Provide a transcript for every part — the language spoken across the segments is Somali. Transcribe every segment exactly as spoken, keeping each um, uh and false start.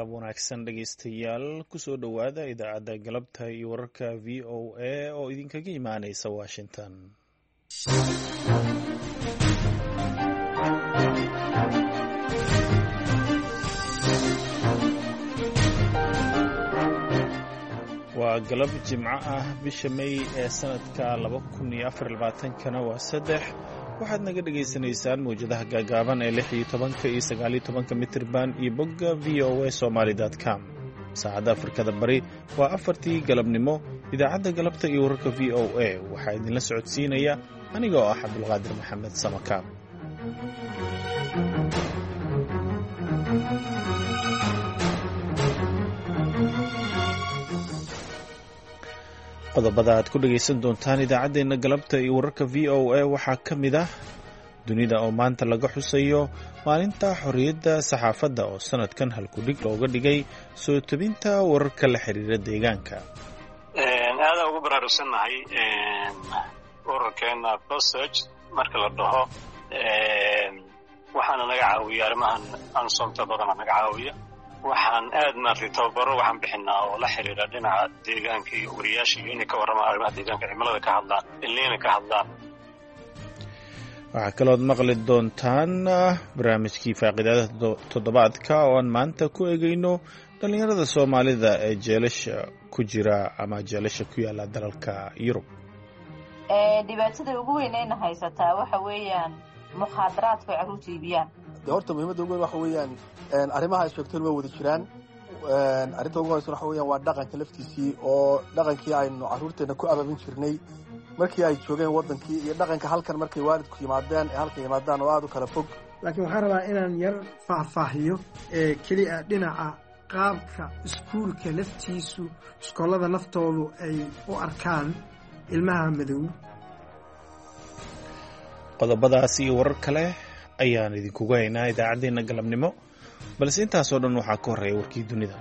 galab wanaagsan dhegaystayaal kusoo dhowaada idaacadda galabta iyo wararka v o a oo idinkaga imaanaysa washington. waa galab jimco ah bisha May ee sanadka laba kun iyo afar iyo labaatan-kana waa saddex. waxaad naga dhagaysanaysaan mawjadaha gaagaaban ee lix iyo tobanka iyo sagaal iyo tobanka mitirban iyo bogga v o a somali dot com. saacadda Afrikada Bari waa afartii galabnimo. idaacadda galabta iyo wararka v o a waxaa idinla socodsiinaya anigoo ah Cabdulqaadir Maxamed Samakaab. qodobada aad ku dhagaysan doontaan idaacaddeenna galabta iyo wararka v o a waxaa ka mid ah dunida oo maanta laga xusayo maalinta xorriyadda saxaafadda oo sanadkan halkudhig looga dhigay soo tebinta wararka la xiriira deegaanka. aadaan ugu baraarugsannahay ururkeena Prosage marka la dhaho waxaana naga caawiya arrimahan ansomta badana naga caawiya. waxaan aad maartay tababaro waxaan bixinaa oo la xiriira dhinaca deegaanka iyo wariyaasha iyo inay ka warramaan arrimaha deegaanka cimilada ka hadlaan ilniina ka hadlaan. waxaa kalood maqli doontaan barnaamijkii faaqiidada toddobaadka oo aan maanta ku eegayno dhallinyarada soomaalida ee jeelasha ku jira ama jeelasha ku yaala dalalka Yurub. dhibaatada ugu weyn ayna haysataa waxa weeyaan mukhaadaraadka ay carruurta iibiyaan. horta muhiimadda ugu weyn waxa weeyaan arrimaha ay sheegteen waa wada jiraan. arrinta ugu horeysa waxa weeyaan waa dhaqanka laftiisii oo dhaqankii aynu carruurteena ku ababin jirnay markii ay joogeen waddankii iyo dhaqanka halkan markay waalidku yimaadeen ee halkan yimaadaan oo aad u kala fog. laakiin waxaan rabaa inaan yar faahfaahiyo ee keliya dhinaca qaabka iskuulka laftiisu iskoolada naftoodu ay u arkaan ilmaha madow. qodobadaas iyo warar kale ayaan idinkugu haynaa idaacaddeenna galabnimo, balse intaasoo dhan waxaa ka horreeya warkii dunida.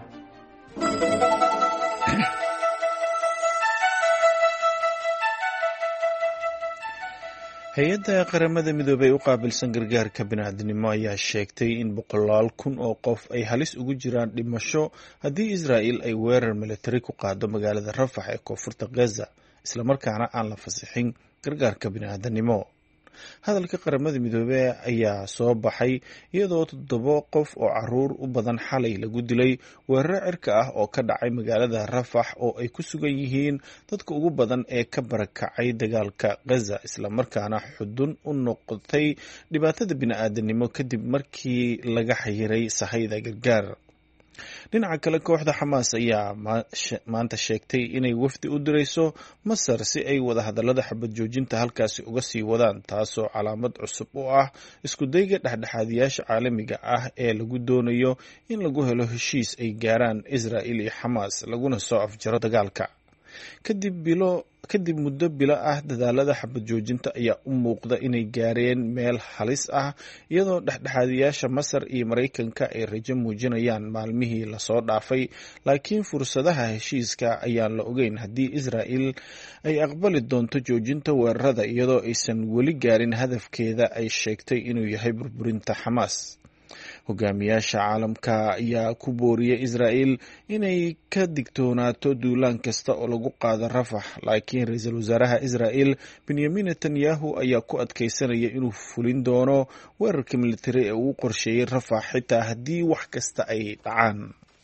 hay-adda qaramada midoobey u qaabilsan gargaarka bini'aadanimo ayaa sheegtay in boqolaal kun oo qof ay halis ugu jiraan dhimasho haddii Israa'il ay weerar militari ku qaado magaalada Rafax ee koonfurta Gaza, islamarkaana aan la fasixin gargaarka bini'aadanimo. hadalka qaramada midoobey ayaa soo baxay iyadoo toddoba qof oo caruur u badan xalay lagu dilay weeraro cirka ah oo ka dhacay magaalada Rafax oo ay ku sugan yihiin dadka ugu badan ee ka barakacay dagaalka Gaza, islamarkaana xudun u noqotay dhibaatada bini'aadanimo kadib markii laga xayiray sahayda gargaar. dhinaca kale, kooxda Xamaas ayaa maanta sheegtay inay wafdi u dirayso Masar si ay wadahadallada xabad joojinta halkaasi uga sii wadaan, taasoo calaamad cusub u ah isku dayga dhexdhexaadiyaasha caalamiga ah ee lagu doonayo in lagu helo heshiis ay gaaraan Israa'il iyo Xamaas laguna soo afjaro dagaalka. kadib bilo kadib muddo bilo ah dadaalada xabad joojinta ayaa u muuqda inay gaareen meel halis ah, iyadoo dhexdhexaadiyaasha Masar iyo Maraykanka ay rajo muujinayaan maalmihii lasoo dhaafay, laakiin fursadaha heshiiska ayaan la ogeyn haddii Israa'il ay aqbali doonto joojinta weerarada iyadoo aysan weli gaarin hadafkeeda ay sheegtay inuu yahay burburinta Xamaas. hogaamiyaasha caalamka ayaa ku booriyay Israa'il inay ka digtoonaato duulaan kasta oo lagu qaado Rafax, laakiin ra-iisul wasaaraha Israa'il Benjamin Netanyahu ayaa ku adkaysanaya inuu fulin doono weerarka militari ee uu qorsheeyay Rafax xitaa haddii wax kasta ay dhacaan.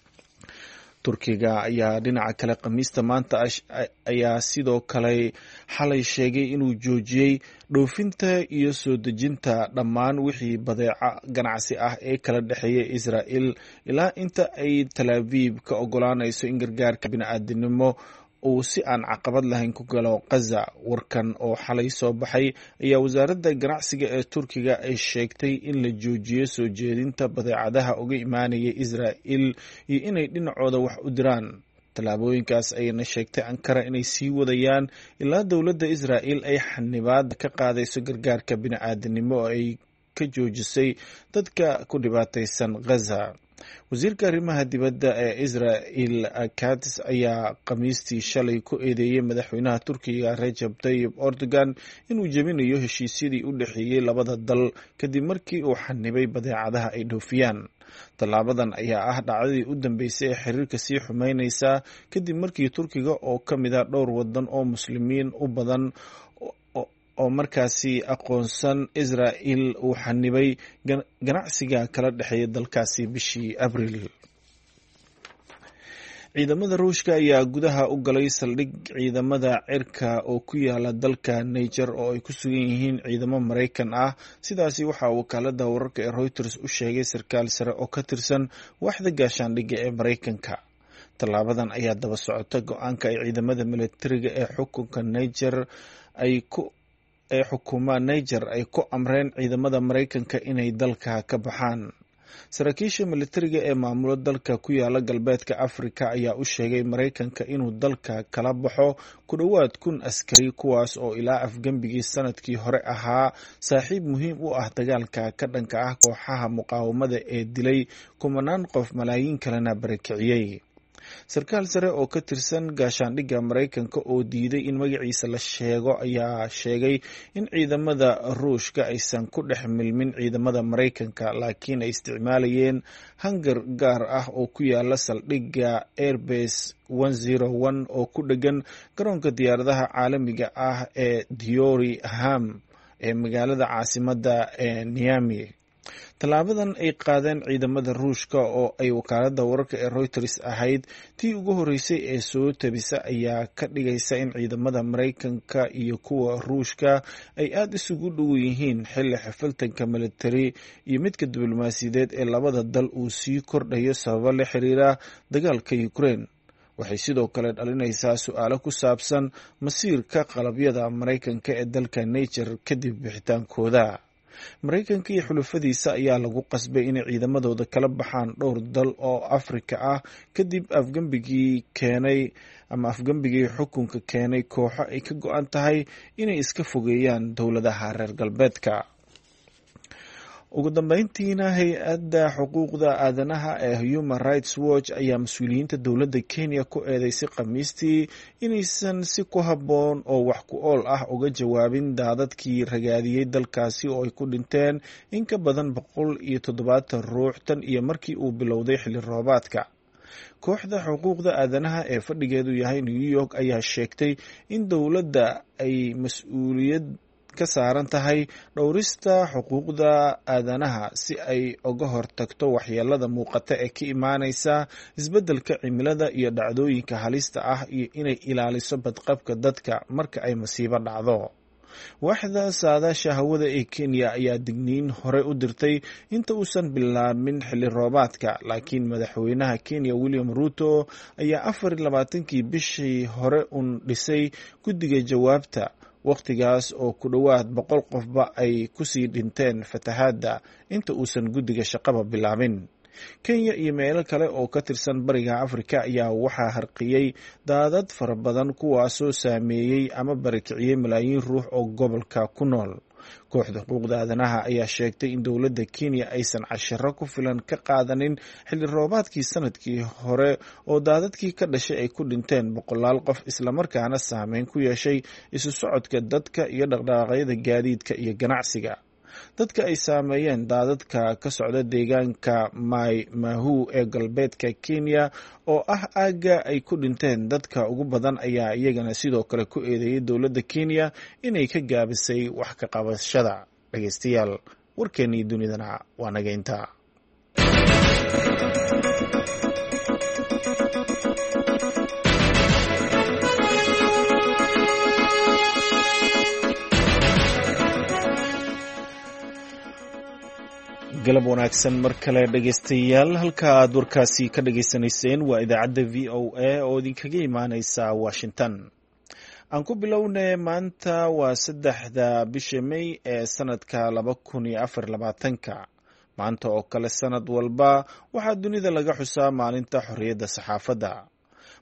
Turkiga ayaa dhinaca kale Khamiista maanta ayaa sidoo kale xalay sheegay inuu joojiyey dhoofinta iyo soo dejinta dhammaan wixii badeeco ganacsi ah ee kala dhexeeya Israa'il ilaa inta ay Tel Aviv ka ogolaanayso in gargaarka bini'aadanimo uu si aan caqabad lahayn ku galo Gaza. warkan oo xalay soo baxay ayaa wasaaradda ganacsiga ee Turkiga ay sheegtay in la joojiyo soo jeedinta badeecadaha uga imaanaya Israa'il iyo inay dhinacooda wax u diraan. tallaabooyinkaas ayayna sheegtay Ankara inay sii wadayaan ilaa dowladda Israa'il ay xanibaad ka qaadayso gargaarka bini'aadanimo oo ay ka joojisay dadka ku dhibaataysan Gaza. wasiirka arrimaha dibadda ee Israel Katz ayaa khamiistii shalay ku eedeeyay madaxweynaha Turkiga Recep Tayyip Erdogan inuu jebinayo heshiisyadii u dhexeeyay labada dal kadib markii uu xanibay badeecadaha ay dhoofiyaan. Tallaabadan ayaa ah dhacdadii u dambeysay ee xiriirka sii xumeynaysa kadib markii Turkiga oo ka mid ah dhowr wadan oo muslimiin u badan oo markaasi aqoonsan Israel uu xanibay ganacsiga kala dhexeeya dalkaasi bishii Abriil. Ciidamada Ruushka ayaa gudaha u galay saldhig ciidamada cirka oo ku yaala dalka Niger oo ay ku sugan yihiin ciidamo Mareykan ah. Sidaasi waxaa wakaalada wararka ee Reuters u sheegay sarkaal sare oo ka tirsan waaxda gaashaandhigga ee Mareykanka. Tallaabadan ayaa daba socota go-aanka ay ciidamada militariga ee xukunka Niger ay ku ee xukuma Niger ay ku amreen ciidamada Mareykanka inay dalka ka baxaan. Saraakiisha militariga ee maamula dalka ku yaala galbeedka Afrika ayaa u sheegay Mareykanka inuu dalka kala baxo ku dhowaad kun askari, kuwaas oo ilaa afgembigii sanadkii hore ahaa saaxiib muhiim u ah dagaalka ka dhanka ah kooxaha muqaawamada ee dilay kumanaan qof, malaayiin kalena barakiciyey. Sarkaal sare oo ka tirsan gaashaandhigga Mareykanka oo diiday in magaciisa la sheego ayaa sheegay in ciidamada Ruushka aysan ku dhex milmin ciidamada Mareykanka, laakiin ay isticmaalayeen hangar gaar ah oo ku yaala saldhigga Airbase one oh one oo ku dhegan garoonka diyaaradaha caalamiga ah ee Diori Ham ee magaalada caasimadda ee Niamey. Tallaabadan ay qaadeen ciidamada Ruushka oo ay wakaalada wararka ee Reuters ahayd tii ugu horeysay ee soo tabisa ayaa ka dhigaysa in ciidamada Mareykanka iyo kuwa Ruushka ay aad isugu dhow yihiin xilli xafaltanka militari iyo midka diblomaasiyadeed ee labada dal uu sii kordhayo sababo la xiriira dagaalka Ukraine. Waxay sidoo kale dhalinaysaa su'aalo ku saabsan masiirka qalabyada Mareykanka ee dalka Niger kadib bixitaankooda. Mareykanka iyo xulafadiisa ayaa lagu qasbay inay ciidamadooda kala baxaan dhowr dal oo Afrika ah kadib afgembigii keenay ama afgembigii xukunka keenay kooxo ay ka go-an tahay inay iska fogeeyaan dowladaha reer galbeedka. Ugu dambeyntiina, hay-adda xuquuqda aadanaha ee Human Rights Watch ayaa mas-uuliyiinta dowladda Kenya ku eedeysay khamiistii inaysan si ku habboon oo wax ku ool ah uga jawaabin daadadkii ragaadiyey dalkaasi oo ay ku dhinteen in ka badan boqol iyo toddobaatan ruux tan iyo markii uu bilowday xilli roobaadka. Kooxda xuquuqda aadanaha ee fadhigeedu yahay New York ayaa sheegtay in dowladda ay mas-uuliyad ka saaran tahay dhowrista xuquuqda aadanaha si ay uga hortagto waxyeelada muuqata ee ka imaanaysa isbeddelka cimilada iyo dhacdooyinka halista ah iyo inay ilaaliso badqabka dadka marka ay masiibo dhacdo. Waaxda saadaasha hawada ee Kenya ayaa digniin hore u dirtay inta uusan bilaabmin xilli roobaadka, laakiin madaxweynaha Kenya William Ruto ayaa afar iyo labaatankii bishii hore un dhisay guddiga jawaabta, waqtigaas oo ku dhowaad boqol qofba ay kusii dhinteen fatahaadda inta uusan guddiga shaqaba bilaabin. Kenya iyo meelo kale oo ka tirsan bariga Afrika ayaa waxaa harqiyey daadad fara badan kuwaasoo saameeyey ama barakiciyey malaayiin ruux oo gobolka ku nool. Kooxda xuquuqda aadanaha ayaa sheegtay in dowladda Kenya aysan cashiro ku filan ka qaadanin xilli roobaadkii sanadkii hore oo daadadkii ka dhashay ay ku dhinteen boqolaal qof, islamarkaana saameyn ku yeeshay isu socodka dadka iyo dhaqdhaqaaqyada gaadiidka iyo ganacsiga. Dadka ay saameeyeen daadadka ka socda deegaanka Mai Mahiu ee galbeedka Kenya oo ah aagga ay ku dhinteen dadka ugu badan ayaa iyagana sidoo kale ku eedeeyay dowladda Kenya inay ka gaabisay wax ka qabashada. Dhageystayaal, warkeennii dunidana waa naga intaa. galab wanaagsan mar kale dhegeystayaal, halka aad warkaasi ka dhageysanayseen waa idaacadda v o a oo idinkaga imaaneysa Washington. Aan ku bilownay, maanta waa saddexda bisha May ee sanadka laba kun iyo afar iyo labaatanka. Maanta oo kale sanad walba waxaa dunida laga xusaa maalinta xorriyadda saxaafadda.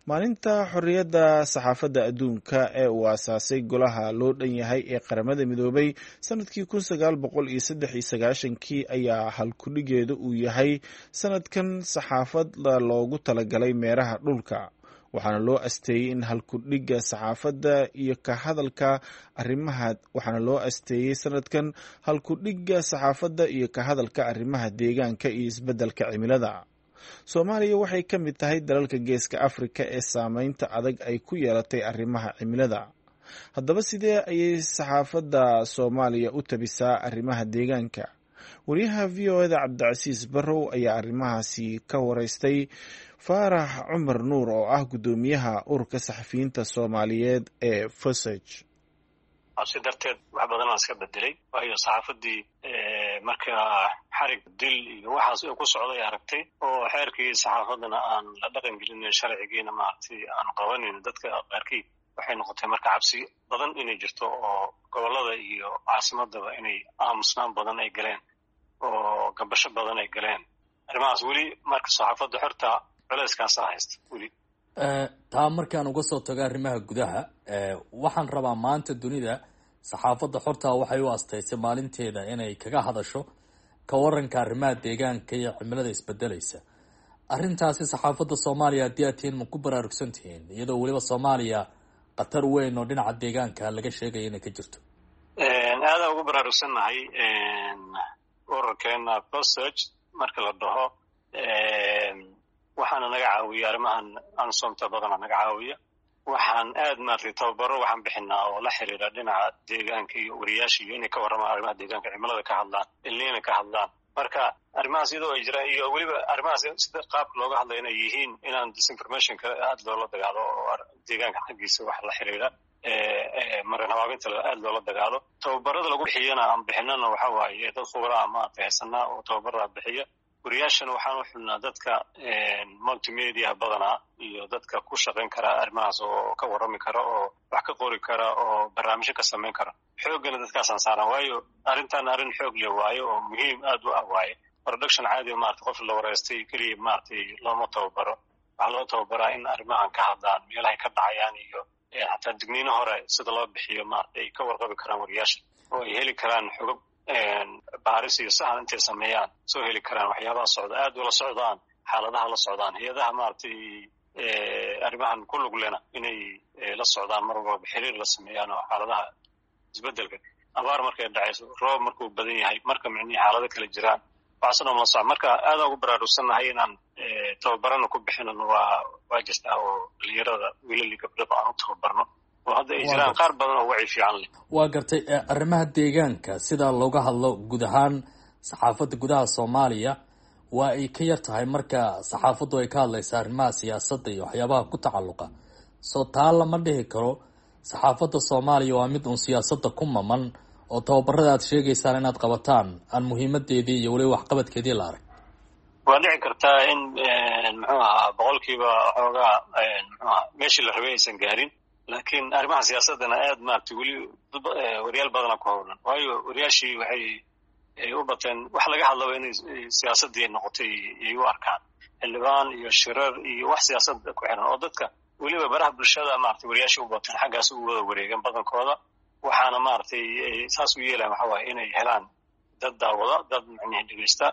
maalinta xorriyadda saxaafadda adduunka ee uu aasaasay golaha loo dhan yahay ee qaramada midoobay sanadkii kun sagaal boqol iyo saddex iyo sagaashankii ayaa halkudhigeedu uu yahay sanadkan saxaafadda loogu talagalay meeraha dhulka, waxaana loo asteeyey in halkudhiga saxaafadda iyo ka hadalka arrimaha waxaana loo asteeyey sanadkan halkudhiga saxaafadda iyo ka hadalka arrimaha deegaanka iyo isbeddelka cimilada. Soomaaliya waxay ka mid tahay dalalka geeska Afrika ee saameynta adag ay ku yeelatay arrimaha cimilada. Haddaba sidee ayay saxaafadda Soomaaliya u tabisaa arrimaha deegaanka? Wariyaha V O Eda Cabdicasiis Barrow ayaa arrimahaasi ka wareystay Faarax Cumar Nuur oo ah guddoomiyaha ururka saxafiyiinta Soomaaliyeed ee Fosage. si darteed wax badan aan iska bedelay, waayo saxaafadii marka xarig dil iyo waxaas ku socday aragtay oo xeerkii saxaafadana aan la dhaqan gelin sharcigiina maartay aan qabanin dadka qaarkii waxay noqotay marka cabsi badan inay jirto oo gobolada iyo caasimadaba inay aamusnaan badan ay galeen oo gabasho badan ay galeen. arrimahaas weli marka saxaafadda xorta culayskaas haysta weli. taa markaan uga soo tago arrimaha gudaha, waxaan rabaa maanta dunida saxaafadda xorta waxay u asteysay maalinteeda inay kaga hadasho ka waranka arrimaha deegaanka iyo cimilada isbedelaysa. arrintaasi saxaafadda Soomaaliya haddii aad tihiin ma ku baraarugsan tihiin, iyadoo weliba Soomaaliya qatar weyn oo dhinaca deegaanka laga sheegayo inay ka jirto? aadaan ugu baraarugsannahay ururkeena Fosage marka la dhaho waxaana naga caawiya arrimahan ansomta badana naga caawiya. waxaan aad maartay tababaro waxaan bixinaa oo la xiriira dhinaca deegaanka iyo wariyaasha iyo inay ka warramaan arrimaha deegaanka cimilada ka hadlaan, ilniina ka hadlaan. marka arrimahaas iyadoo ay jiraan iyo weliba arrimahaas sida qaabka looga hadlaya inay yihiin inaan disinformationka aad loola dagaalo oo deegaanka xaggiisa wax la xiriira marin habaabinta aad loola dagaalo. tababarada lagu bixiyana aan bixinana waxa waaye dad khubara ama haysanaa oo tababarada bixiya. wariyaashana waxaan u xulnaa dadka multimedia badanaa iyo dadka ku shaqayn kara arrimahaas oo ka warrami kara oo wax ka qori kara oo barnaamijyo ka samayn kara. xooggana dadkaasaan saaran, waayo arrintan arrin xoog leh waayo oo muhiim aad u ah waaye. production caadi maarata qof la wareystay keliya maaragtay looma tababaro, waxaa loo tababaraa in arrimahan ka hadlaan, meelahay ka dhacayaan iyo xataa digniino hore sida loo bixiyo maarata ay ka warqabi karaan wariyaasha oo ay heli karaan xogab baaris iyo sahan intay sameeyaan soo heli karaan waxyaabaha socda, aad ula socdaan xaaladaha la socdaan. hay-adaha maaragtay arrimahan ku lug lena inay la socdaan mar walba xiriir la sameeyaan oo xaaladaha isbedelka, abaar markay dhacayso, roob markuu badan yahay, marka micnihii xaalado kala jiraan waxaasna la socda. marka aadaan ugu baraarugsannahay inaan tababarana ku bixinan waa waa jirtaa oo dhalinyarada wiilali gabdhaba aan u tababarno oo hadda ay jiraan qaar badan oo wacyi fiican leh. waa gartay. arrimaha deegaanka sida looga hadlo guud ahaan saxaafadda gudaha Soomaaliya waa ay ka yar tahay marka saxaafaddu ay ka hadlaysa arrimaha siyaasadda iyo waxyaabaha ku tacalluqa. soo taa lama dhihi karo saxaafadda Soomaaliya waa mid uun siyaasadda ku maman oo tababarada aad sheegaysaan inaad qabataan aan muhiimadeedii iyo weliba waxqabadkeedii la arag. waa dhici kartaa in muxuu ahaa boqolkiiba xoogaa muxuu ahaa meeshii la rabay aysan gaarin, laakiin arrimaha siyaasadana aad maaragtay weli wariyaal badana ku howlan, waayo wariyaashii waxay u bateen wax laga hadlaba inay siyaasadii noqotay ay u arkaan xildhibaan iyo shirar iyo wax siyaasada ku xiran oo dadka weliba baraha bulshada maaragtay wariyaashii u bateen xaggaas u wada wareegan badankooda. waxaana maaragtay saas u yeelaan waxa waaye inay helaan dad daawada, dad macnihi dhegeysta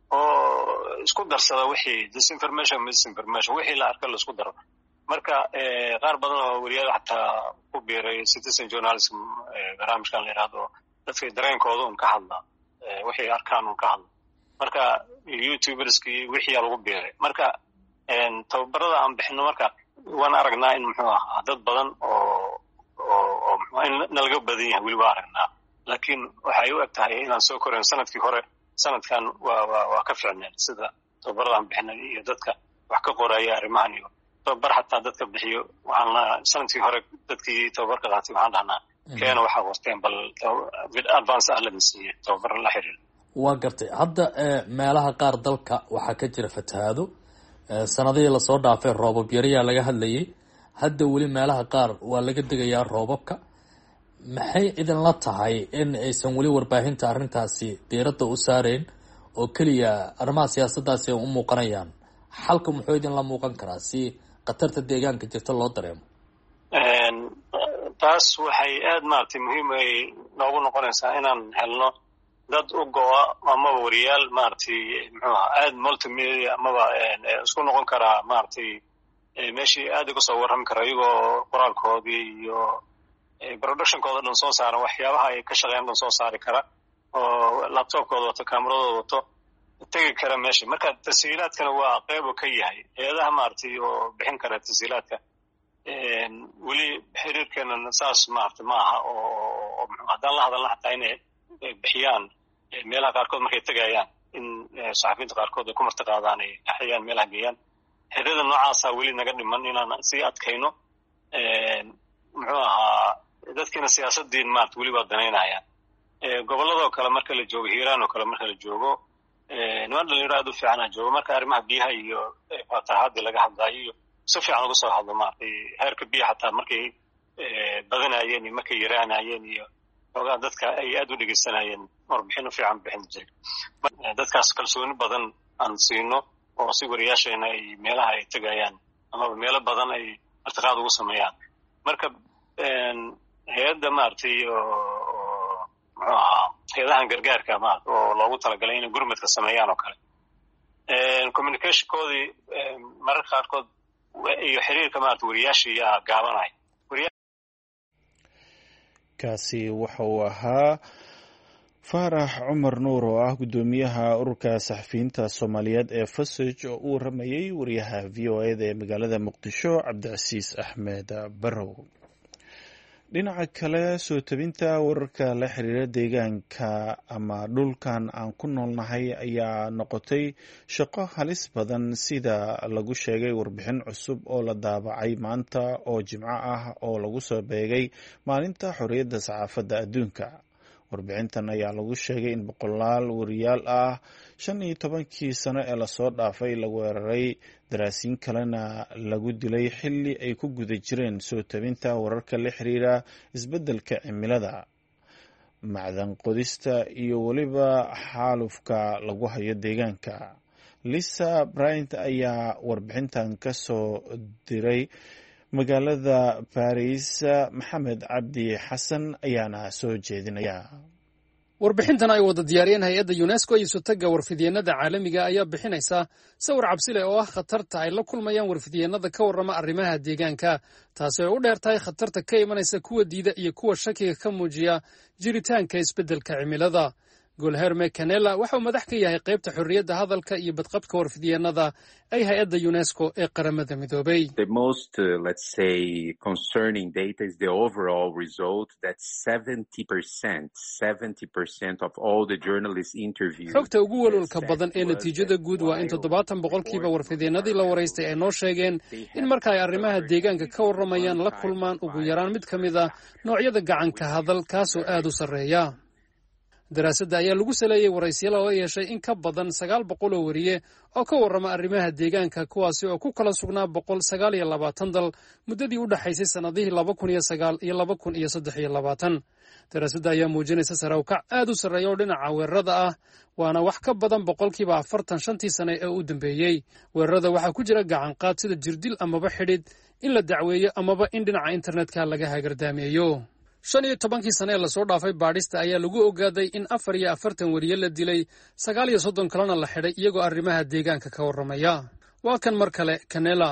oo isku darsada wixii disinformation misinformation wixii la arka la isku daro. marka qaar badan oo wariyaal xataa ku biiray citizen journalism barnaamijkan la yidhaahdo dadka dareenkooda un ka hadla, wixii arkaan un ka hadla. marka youtuberskii wixii lagu biiray. marka tababarada aan bixino marka waan aragnaa in muxuu ahaa dad badan oo oo in nalaga badan yahay weli waa aragnaa, laakiin waxay u eg tahay inaan soo korayn sanadkii hore. sanadkan waa waa waa ka ficneen sida tababarada aan bixinay iyo dadka wax ka qoraya arrimahan iyo tababar xataa dadka bixiyo. waxaan sanadkii hore dadkii tababarka qaatay waxaan dhahnaa keena waxaa warteen bal advance ah laga siiyey tababar la xiriir. waa gartay. hadda meelaha qaar dalka waxaa ka jira fatahaado, sanadihii lasoo dhaafay roobab yariyaa laga hadlayay, hadda weli meelaha qaar waa laga degayaa roobabka. maxay idinla tahay in aysan weli warbaahinta arrintaasi diiradda u saareen oo keliya arrimaha siyaasaddaasi ay u muuqanayaan? xalka muxuu idinla muuqan karaa si khatarta deegaanka jirta loo dareemo? taas waxay aad maaragtay muhiim ay noogu noqonaysaa inaan helno dad u go-a amaba wariyaal maaragtay muxuu aha aad multimedia amaba isku noqon karaa maaragtay meeshii aad uga soo warrami kara iyagoo qoraalkoodii iyo productionkooda dhan soo saaran waxyaabaha ay ka shaqeeyaan dhan soo saari kara oo laptopkooda wato kaameradooda wato tegi kara meesha. marka tashiilaadkana waa qeyb uu ka yahay eedaha maaragtay oo bixin kara tashiilaadka weli xiriirkeena saas maaragtay ma aha oo haddaan la hadalna xataa inay bixiyaan meelaha qaarkood markay tegayaan in saxafiyiinta qaarkood ay ku martiqaadaan ay axyaan meelaha geeyaan. xiriirada noocaasa weli naga dhiman inaan sii adkayno. muxuu ahaa dadkiina siyaasadiin maarata weli waa danaynayaan. gobolladoo kale marka la joogo hiiraan oo kale marka la joogo niman dhalinyaro aad u fiicana joogo marka arrimaha biyaha iyo fatahaadii laga hadlaayo iyo si fiican uga soo hadlo maaragtay heerka biya xataa markay badanayeen iyo markay yaraanayeen iyo xoogaa dadka ay aad u dhegeysanayeen warbixin u fiican bixin jiray. dadkaas kalsooni badan aan siino oo si wariyaasheena ay meelaha ay tegayaan amaba meelo badan ay martiqaad ugu sameeyaan. marka hay-adda maaragtay oo muxuu ahaa hay-adahan gargaarka maarata oo loogu talagalay inay gurmadka sameeyaan oo kale communicationkoodii mararka qaarkood iyo xiriirka maarata wariyaashii yaa gaabanaya. kaasi waxa uu ahaa faarax cumar nuur oo ah guddoomiyaha ururka saxafiyiinta soomaaliyeed ee fasaj oo u waramayey wariyaha v o eda ee magaalada muqdisho cabdicasiis axmed barrow. dhinaca kale soo tabinta wararka la xiriira deegaanka ama dhulkan aan ku noolnahay ayaa noqotay shaqo halis badan sida lagu sheegay warbixin cusub oo la daabacay maanta oo jimco ah oo lagu soo beegay maalinta xorriyadda saxaafadda adduunka. warbixintan ayaa lagu sheegay in boqolaal wariyaal ah shan iyo tobankii sano ee lasoo dhaafay la weeraray, daraasiin kalena lagu dilay xilli ay ku guda jireen soo tabinta wararka la xiriira isbeddelka cimilada, macdan qodista iyo weliba xaalufka lagu hayo deegaanka. lisa bryant ayaa warbixintan ka soo diray magaalada baris. maxamed cabdi xasan ayaana soo jeedinaya. warbixintan ay wada diyaariyeen hay-adda unesco iyo sutaga warfidyeenada caalamiga ayaa bixinaysa sawir cabsile oo ah khatarta ay la kulmayaan warfidyeenada ka warrama arrimaha deegaanka, taasi ay u dheer tahay khatarta ka imanaysa kuwa diida iyo kuwa shakiga ka muujiya jiritaanka isbeddelka cimilada. golherme canela waxa uu madax ka yahay qaybta xorriyadda hadalka iyo badqabka warfidyeenada ay hay-adda unesco ee qaramada midoobay. xogta ugu walwalka badan ee natiijada guud waa in toddobaatan boqolkiiba warfidyeenadii la waraystay ay noo sheegeen in marka ay arrimaha deegaanka ka warramayaan la kulmaan ugu yaraan mid ka mid a noocyada gacanka hadal kaasoo aad u sarreeya. daraasadda ayaa lagu saleeyey waraysyala oo yeeshay in ka badan sagaal boqol oo wariye oo ka warrama arrimaha deegaanka, kuwaasi oo ku kala sugnaa boqol sagaal iyo labaatan dal muddadii u dhaxaysay sannadihii laba kun iyo sagaal iyo laba kun iyo saddex iyo labaatan. daraasadda ayaa muujinaysa sare u kac aad u sarreeya oo dhinaca weerarada ah, waana wax ka badan boqolkiiba afartan shantii sane ee u dambeeyey. weerarada waxaa ku jira gacanqaad sida jirdil amaba xidhid, in la dacweeyo amaba in dhinaca internetka laga hagardaameeyo. shan iyo tobankii sane ee lasoo dhaafay baadhista ayaa lagu ogaaday in afar iyo afartan weriye la dilay, sagaal iyo soddon kalena la xidhay iyagoo arrimaha deegaanka ka warramaya. waa kan mar kale canela.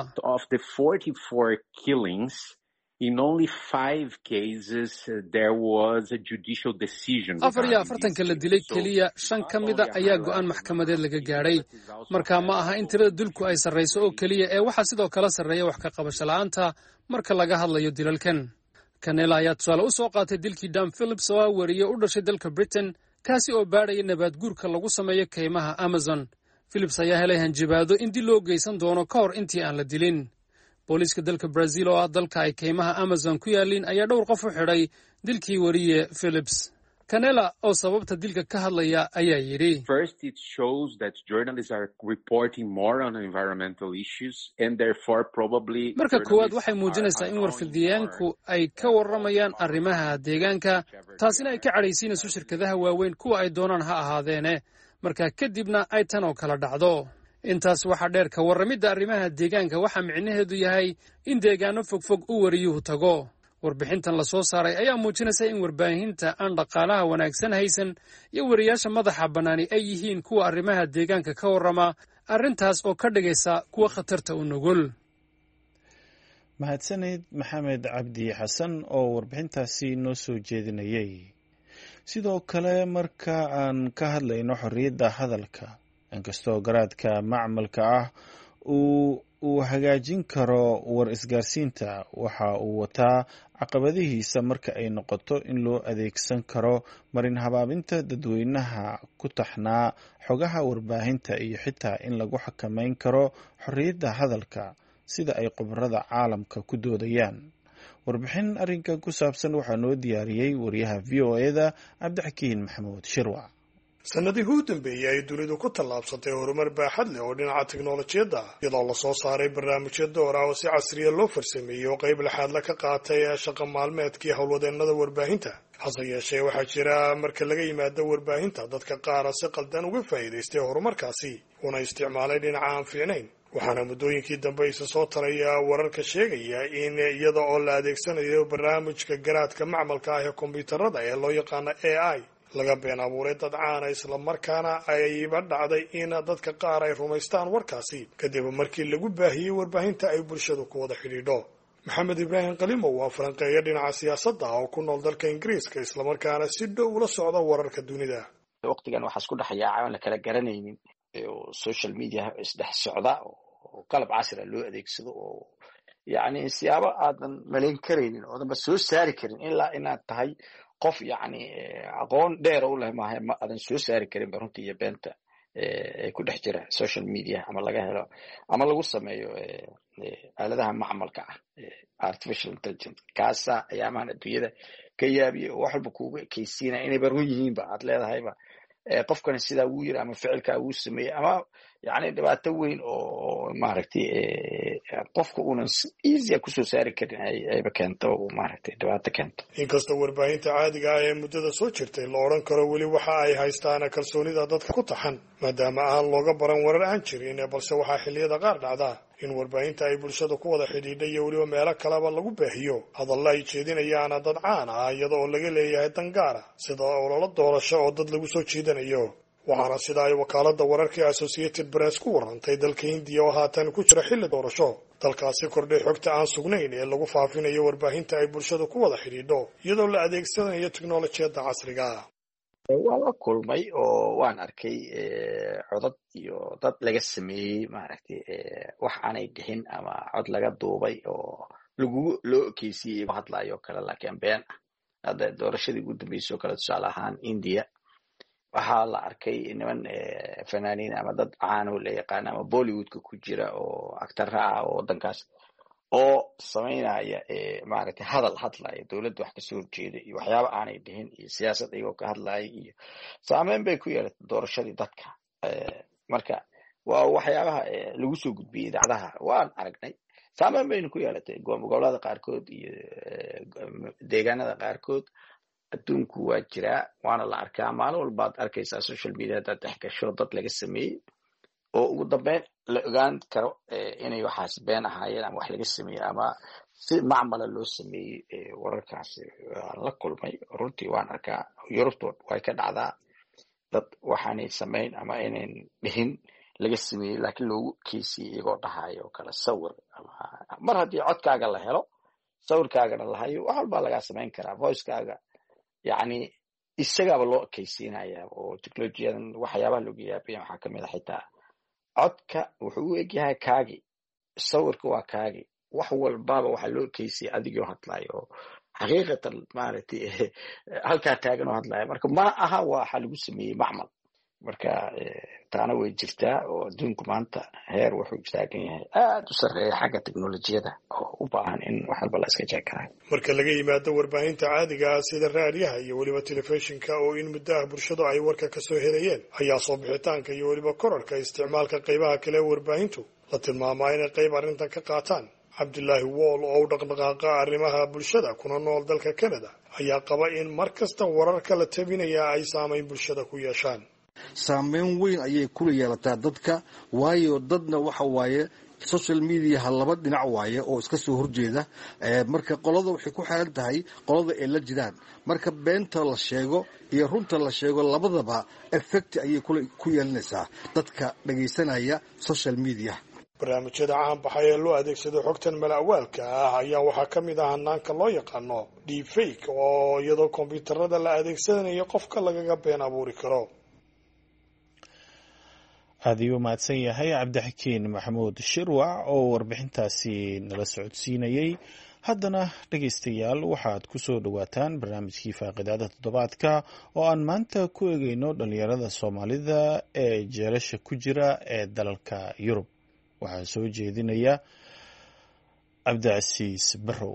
afar iyo afartanka la dilay keliya shan ka mida ayaa go'aan maxkamadeed laga gaadhay. marka ma aha in tirada dilku ay sarrayso oo keliya, ee waxaa sidoo kale sarreeya wax ka qabasho la'aanta marka laga hadlayo dilalkan. canela ayaa tusaale u soo qaatay dilkii dam philips oo ah wariye u dhashay dalka britain, kaasi oo baadhaya nabaad guurka lagu sameeyo kaymaha amazon. philips ayaa helay hanjabaado in dil loo geysan doono ka hor intii aan la dilin. booliiska dalka brazil oo ah dalka ay kaymaha amazon ku yaaliin ayaa dhowr qof u xidhay dilkii wariye philips. canela oo sababta dilka ka hadlaya ayaa yidhi, marka koowaad waxay muujinaysaa in warfidyaanku ay ka warramayaan arrimaha deegaanka, taasina ay ka cadhaysiinayso shirkadaha waaweyn kuwa ay doonaan ha ahaadeene. marka kadibna ay tan oo kala dhacdo. intaas waxaa dheer ka warramidda arrimaha deegaanka waxaa micnaheedu yahay in deegaano fogfog u wariyuhu tago. warbixintan la soo saaray ayaa muujinaysa in warbaahinta aan dhaqaalaha wanaagsan haysan iyo wariyaasha madaxa bannaani ay yihiin kuwa arrimaha deegaanka ka warrama, arrintaas oo ka dhigaysa kuwa khatarta u nugul. mahadsanid maxamed cabdi xasan oo warbixintaasi noo soo jeedinayay. sidoo kale marka aan ka hadlayno xorriyadda hadalka, inkastoo garaadka macmalka ah uu uu hagaajin karo war isgaarsiinta, waxa uu wataa caqabadihiisa marka ay noqoto in loo adeegsan karo marin habaabinta dadweynaha ku taxnaa xogaha warbaahinta iyo xitaa in lagu xakameyn karo xorriyadda hadalka sida ay khubarada caalamka ku doodayaan. warbixin arrinkan ku saabsan waxaa noo diyaariyey wariyaha v o e da cabdixakiin maxamuud shirwac. sanadihii u dambeeyey ay dunidu ku tallaabsatay horumar baaxad leh oo dhinaca tiknolojiyadda, iyadoo lasoo saaray barnaamijyo door ah oo si casriya loo farsameeyey oo qayb laxaadla ka qaatay shaqa maalmeedkii howlwadeennada warbaahinta. hase yeeshee waxaa jira marka laga yimaado warbaahinta dadka qaara si qaldan uga faa'iidaystay horumarkaasi una isticmaalay dhinaca aan fiicnayn. waxaana muddooyinkii dambe isa soo taraya wararka sheegaya in iyada oo la adeegsanayo barnaamijka garaadka macmalka ah ee kombiyuutarada ee loo yaqaano A I laga been abuuray dad caana, islamarkaana ayba dhacday in dadka qaar ay rumaystaan warkaasi kadib markii lagu baahiyey warbaahinta ay bulshadu ku wada xidhiidho. maxamed ibraahim qalimow waa falanqeeya dhinaca siyaasadda oo ku nool dalka ingiriiska, islamarkaana si dhow ula socda wararka dunida. waqtigan waxaa isku dhex yaaca aan la kala garanaynin oo social media isdhex socda oo qalab casri loo adeegsado oo yacni siyaabo aadan malayn karaynin oo dhanba soo saari karin ilaa inaad tahay qof yacni aqoon dheer u leh maaha ma aadan soo saari karin runta iyo beenta ee ku dhex jira social media ama laga helo ama lagu sameeyo aaladaha macmalka ah artificial intelligence. kaasa ayaamaan adduunyada ka yaabiye oo wax walba kuugu ekaysiinaya inay barun yihiinba aad leedahayba qofkani sidaa wuu yiri ama ficilkaa wuu sameeyey ama yacni dhibaato weyn oo maaragtay qofka uunan easy kusoo saari karin ayba keento maaragtay dhibaato keento. inkastoo warbaahinta caadiga ah ee muddada soo jirtay la odhan karo weli waxa ay haystaan kalsoonida dadka ku taxan, maadaama aan looga baran warar aan jirin, balse waxaa xilliyada qaar dhacdaa in warbaahinta ay bulshada ku wada xidhiidha iyo weliba meelo kaleba lagu baahiyo hadalla ay jeedinayaana dad caan ah iyada oo laga leeyahay dangaara sida ololo doorasho oo dad lagu soo jeedanayo. waxaana sida ay wakaalada wararka Associated Press ku warantay dalka Hindiya oo haatan ku jira xilli doorasho, dalkaasi kordhay xogta aan sugnayn ee lagu faafinayo warbaahinta ay bulshada ku wada xidhiidho iyadoo la adeegsanayo tiknolojiyadda casriga ah. waa la kulmay oo waan arkay codad iyo dad laga sameeyey maaragtay wax aanay dhixin ama cod laga duubay oo lagu loo keysiyey hadlayo kale laakiin been ah. hadda doorashadii ugu dambeysay oo kale tusaale ahaan India waxaa la arkay niman fanaaniin ama dad caan oo la yaqaan ama Bollywoodka ku jira oo actor ah oo wadankaas oo sameynaya maaragtay hadal hadlaya dawladda wax ka soo horjeeda iyo waxyaabo aanay dhihin iyo siyaasad ayagoo ka hadlaya iyo saameyn bay ku yeelatay doorashadii dadka. marka waa waxyaabaha lagu soo gudbiyey idaacadaha waan aragnay, saameyn bayna ku yeelatay gobollada qaarkood iyo deegaanada qaarkood. adduunku waa jiraa waana la arkaa, maalin walbaad arkaysaa social media hadaad dhex gasho dad laga sameeyey oo ugu dambeyn la ogaan karo inay waxaas been ahaayeen ama wax laga sameeyey ama si macmala loo sameeyey. wararkaasi waan la kulmay runtii waan arkaa. yurubta way ka dhacdaa dad waxaanay samayn ama inayn dhihin laga sameeyey laakiin loogu keysiyey iyagoo dhahayo kala sawir. mar haddii codkaaga la helo sawirkaagana la hayo wax walbaa lagaa samayn karaa. voicekaaga yacni isagaaba loo ekaysiinaya oo teknolojiyadan waxyaabaha looga yaabaya waxaa ka mid a xitaa codka wuxuu u egyahay kaagi, sawirka waa kaagi, wax walbaba waxaa loo ekeysiyay adigoo hadlayo oo xaqiiqatan maaragtay halkaa taagan oo hadlaya. marka ma aha waxa lagu sameeyey macmal. marka taana way jirtaa oo adduunku maanta heer wuxuu taagan yahay aad u sarreeya xagga teknolojiyada oo u baahan in wax walba la iska jeekarayo. marka laga yimaado warbaahinta caadiga ah sida raadiyaha iyo weliba telefishinka oo in muddo ah bulshadu ay warka ka soo helayeen, ayaa soo bixitaanka iyo weliba korarka isticmaalka qaybaha kale ee warbaahintu la tilmaamaa inay qayb arrintan ka qaataan. cabdullaahi wool oo u dhaqdhaqaaqa arrimaha bulshada kuna nool dalka Canada ayaa qaba in mar kasta wararka la tabinaya ay saameyn bulshada ku yeeshaan. saameyn weyn ayay kula yeelataa dadka waayo dadna waxa waaye social mediaha laba dhinac waaye oo iska soo horjeeda marka qolada waxay ku xiran tahay qolada ay la jiraan marka beenta la sheego iyo runta la sheego labadaba effect ayay ku yeelanaysaa dadka dhagaysanaya social media barnaamijyada caanbaxay ee loo adeegsado xogtan mala'waalka ah ayaa waxaa ka mid ah hanaanka loo yaqaano deepfake oo iyadoo kombiyuutarada la adeegsanayo qofka lagaga been abuuri karo. aad ayuu mahadsan yahay cabdixakiin maxamuud shirwac oo warbixintaasi nala socodsiinayay. haddana dhegaystayaal waxaad ku soo dhowaataan barnaamijkii faaqidaada toddobaadka oo aan maanta ku eegayno dhalinyarada soomaalida ee jeelasha ku jira ee dalalka yurub. waxaa soo jeedinaya cabdicasiis barrow.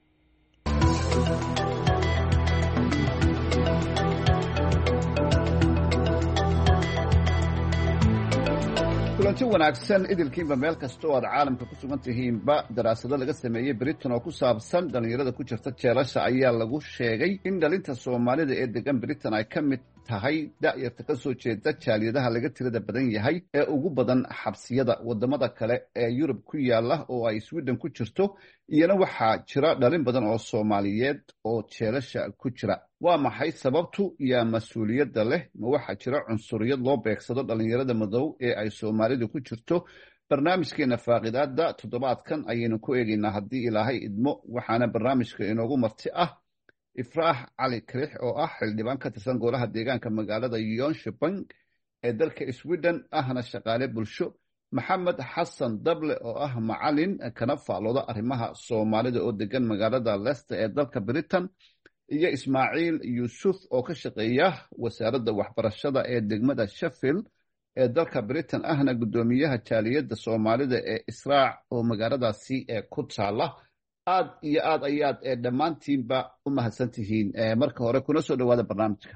kulanti wanaagsan idilkiinba meel kasta oo aad caalamka ku sugan tihiinba daraasado laga sameeyey britain oo ku saabsan dhalinyarada ku jirta jeelasha ayaa lagu sheegay in dhalinta soomaalida ee degan britain ay ka mid tahay da'yarta ka soo jeeda jaaliyadaha laga tirada badan yahay ee ugu badan xabsiyada wadamada kale ee yurub ku yaala oo ay sweden ku jirto iyana waxaa jira dhalin badan oo soomaaliyeed oo jeelasha ku jira. waa maxay sababtu yaa mas-uuliyadda leh? ma waxaa jira cunsuriyad loo beegsado dhalinyarada madow ee ay soomaalidu ku jirto? barnaamijkeena faaqidaada toddobaadkan ayaynu ku eegaynaa haddii ilaahay idmo, waxaana barnaamijka inoogu marti ah ifraax cali kirix oo ah xildhibaan ka tirsan golaha deegaanka magaalada Jönköping ee dalka Sweden ahna shaqaale bulsho, maxamed xasan dable oo ah macalin kana faalooda arrimaha soomaalida oo degan magaalada Leicester ee dalka Britain, iyo ismaaciil yuusuf oo ka shaqeeya wasaaradda waxbarashada ee degmada Sheffield ee dalka Britain ahna guddoomiyaha jaaliyadda soomaalida ee Israac oo magaaladaasi ee ku taala. aad iyo aad ayaad ee dhammaantiinba u mahadsantihiin. marka hore kuna soo dhawaada barnaamijka.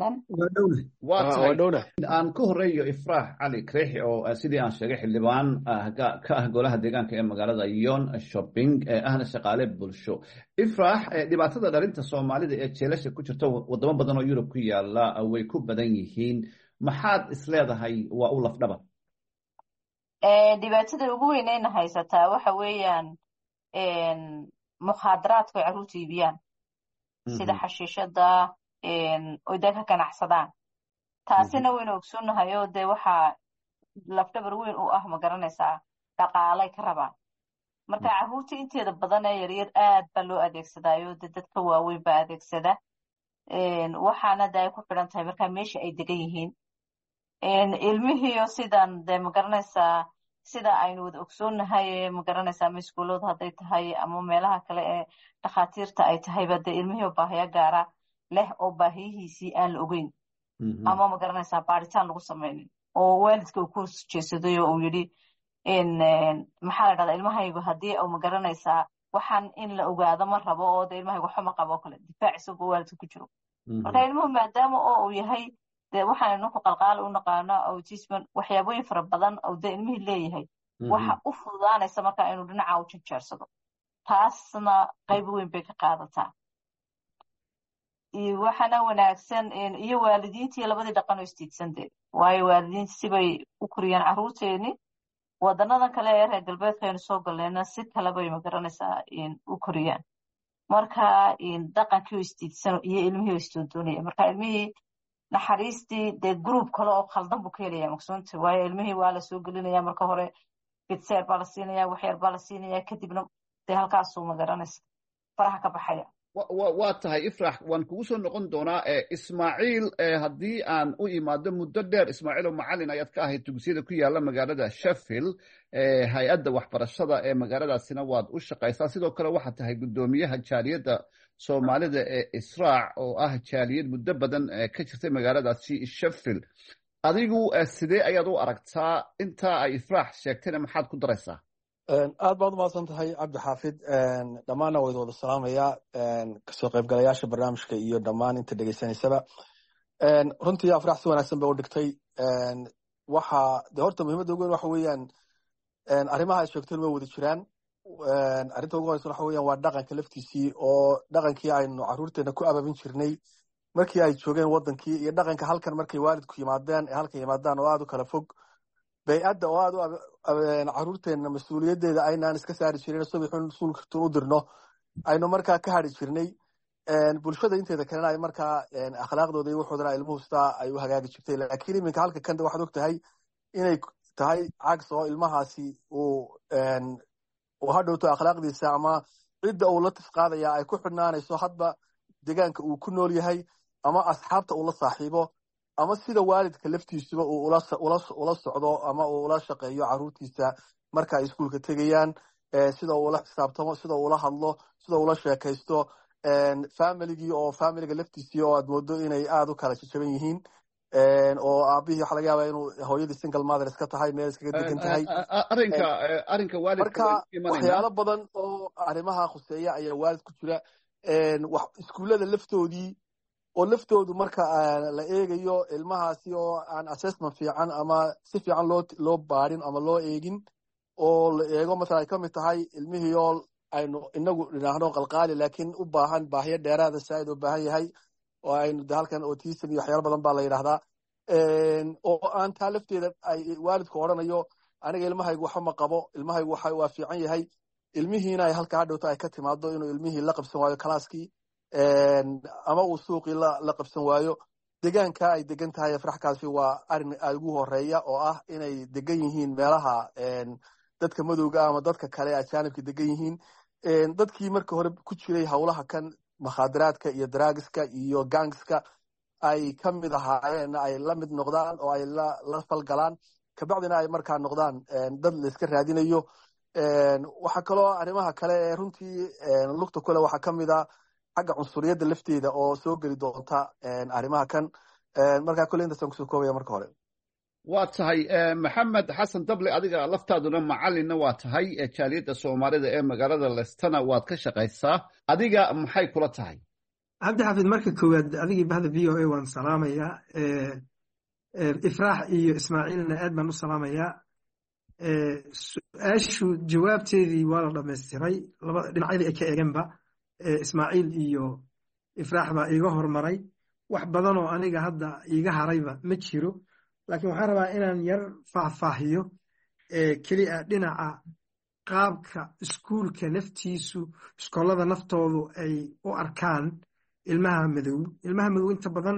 aan ka horeeyo ifraax cali kirix oo sidii aan sheegay xildhibaan ka ah golaha deegaanka ee magaalada Jönköping ee ahna shaqaale bulsho. ifraax, dhibaatada dhalinta soomaalida ee jeelasha ku jirta wadamo badan oo yurub ku yaala way ku badan yihiin, maxaad isleedahay waa u lafdhabar? dhibaatada ugu weynayna haysataa waxa weeyaan mukhaadaraadka ay carruurta iibiyaan sida xashiishada oy dee ka ganacsadaan. taasina waynu ogsoonnahay oo dee waxaa lafdhabar weyn u ah ma garanaysaa dhaqaalay ka rabaan. marka carruurta inteeda badan ee yaryar aad baa loo adeegsadaayo dee dadka waaweyn baa adeegsada, waxaana de ay ku xidhan tahay markaa meesha ay degan yihiin. ilmihiio sidan dee ma garanaysaa sida aynu wada ogsoonnahay ma garanaysaa ama iskuullada hadday tahay ama meelaha kale ee dhakhaatiirta ay tahayba dee ilmihii baahiyo gaara leh oo baahiyihiisii aan la ogeyn ama ma garanaysaa baaritaan lagu samaynin oo waalidka uu ku jeesaday oo uu yidhi maxaa la dhahdaa ilmahaygu haddii u ma garanaysaa waxaan in la ogaado ma rabo oo dee ilmahaygu waxba ma qabo o kale difaac isagoo waalidka ku jiro. marka ilmuhu maadaama oo uu yahay dee waxaan ninku qalqaali u naqaano autisman waxyaabooyin fara badan oo dee ilmihii leeyahay waxa u fududaanaysa markaa inuu dhinaca u janjeersado. taasna qayb weyn bay ka qaadataa. waxaana wanaagsan iyo waalidiintii labadii dhaqan oo istiidsande, waayo waalidiinta sibay u koriyaan carruurteeni, wadanadan kale ee reer galbeedka aynu soo galnayna si kale bay magaranaysaa u koriyaan. marka dhaqankii oo istiidsano iyo ilmihii oo isdoondoonaya, marka ilmihii naxariistii dee gruub kale oo khaldan buu ka helaya maqsuunta, waayo ilmihii waa la soo gelinaya marka hore bitseer baa la siinaya, waxyar baa la siinaya, kadibna dee halkaasuu magaranaysa faraha ka baxaya. waa tahay ifraax, waan kugu soo noqon doonaa. ismaaciil, haddii aan u imaado muddo dheer, ismaaciil oo macalin ayaad ka ahayd dugsiyada ku yaala magaalada Sheffield, hay-adda waxbarashada ee magaaladaasina waad u shaqaysaa, sidoo kale waxaad tahay guddoomiyaha jaaliyadda soomaalida ee Israac oo ah jaaliyad muddo badan ka jirtay magaaladaasi Sheffield. adigu sidee ayaad u aragtaa intaa ay ifraax sheegtayna maxaad ku daraysaa? aad baad umahadsan tahay cabdi xaafid. dhammaanna waa idin wada salaamayaa kasoo qaybgalayaasha barnaamijka iyo dhammaan inta dhegeysanaysaba. runtii afraax si wanaagsan bay u dhigtay. waxa de horta muhiimadda ugu weyn waxa weeyaan arrimaha ay sheegteen way wada jiraan. arrinta ugu horeysa waxa weeyaan waa dhaqanka laftiisii oo dhaqankii aynu carruurteena ku ababin jirnay markii ay joogeen wadankii iyo dhaqanka halkan markay waalidku yimaadeen ee halkan yimaadaan oo aada u kala fog bay-adda oo aada u caruurteenna mas-uuliyaddeeda aynaan iska saari jirin subixun suulkatun u dirno aynu markaa ka hadri jirnay bulshada inteeda kalena ay markaa akhlaaqdooda iyo waxoodana ilmuhu sidaa ay u hagaagi jirtay laakiin iminka halka kanda waxaad og tahay inay tahay cags oo ilmahaasi uu uu hadhowto akhlaaqdiisa ama cidda uu la tifqaadaya ay ku xidhnaanayso hadba deegaanka uu ku nool yahay ama asxaabta uu la saaxiibo ama sida waalidka laftiisuba uu ula socdo ama uu ula shaqeeyo caruurtiisa marka ay iskuulka tegayaan sida uu ula xisaabtamo sida uu ula hadlo sida uu ula sheekaysto familigii oo familiga laftiisii oo aad moodo inay aada u kala jajaban yihiin oo aabihii waxa laga yaabaa inuu hooyadii single mother iska tahay meel iskaga degan tahay arrinka arrinka waalidka marka waxyaalo badan oo arrimaha khuseeya ayaa waalid ku jira iskuullada laftoodii oo laftoodu marka la eegayo ilmahaasi oo aan assessment fiican ama si fiican loo loo baadhin ama loo eegin oo la eego masalan ay ka mid tahay ilmihii oo aynu inagu dhinaahno qalqaali laakiin u baahan baahiyo dheeraada saaid u baahan yahay oo aynu de halkan autism iyo waxyaalo badan baa la yidhaahdaa oo aan taa lafteeda ay waalidku odhanayo aniga ilmahaygu waxba ma qabo ilmahaygu waxa waa fiican yahay ilmihiina ay halka hadhowto ay ka timaado inuu ilmihii la qabsan waayo kalaaskii ama uu suuqii la qabsan waayo deegaanka ay degan tahay faraxkaasi waa arin aada ugu horeeya oo ah inay degan yihiin meelaha dadka madowga ama dadka kale ajaanibka degan yihiin dadkii marka hore ku jiray howlaha kan makhaadiraadka iyo daraagiska iyo gangska ay ka mid ahaayeen ay la mid noqdaan oo ay la falgalaan kabacdina ay markaa noqdaan dad la iska raadinayo waxaa kaloo arrimaha kale ee runtii lugta kule waxaa ka mid a xagga cunsuriyadda lafteeda oo soo geli doonta arrimaha kan markaa kule intaasaan kusoo koobaya marka hore waa tahay maxamed xasan dable adiga laftaaduna macalinna waa tahay jaaliyadda soomaalida ee magaalada lestana waad ka shaqaysaa adiga maxay kula tahay cabdi xafid marka koowaad adigii bahda v o a waan salaamayaa ifraax iyo ismaaciilna aad baan u salaamayaa su-aashu jawaabteedii waa la dhamaystiray laba dhinacyadii ay ka eganba ismaaciil iyo ifraax baa iiga hormaray wax badan oo aniga hadda iiga harayba ma jiro laakiin waxaan rabaa inaan yar faahfaahiyo keliya dhinaca qaabka iskuulka naftiisu iskoolada naftoodu ay u arkaan ilmaha madow ilmaha madow inta badan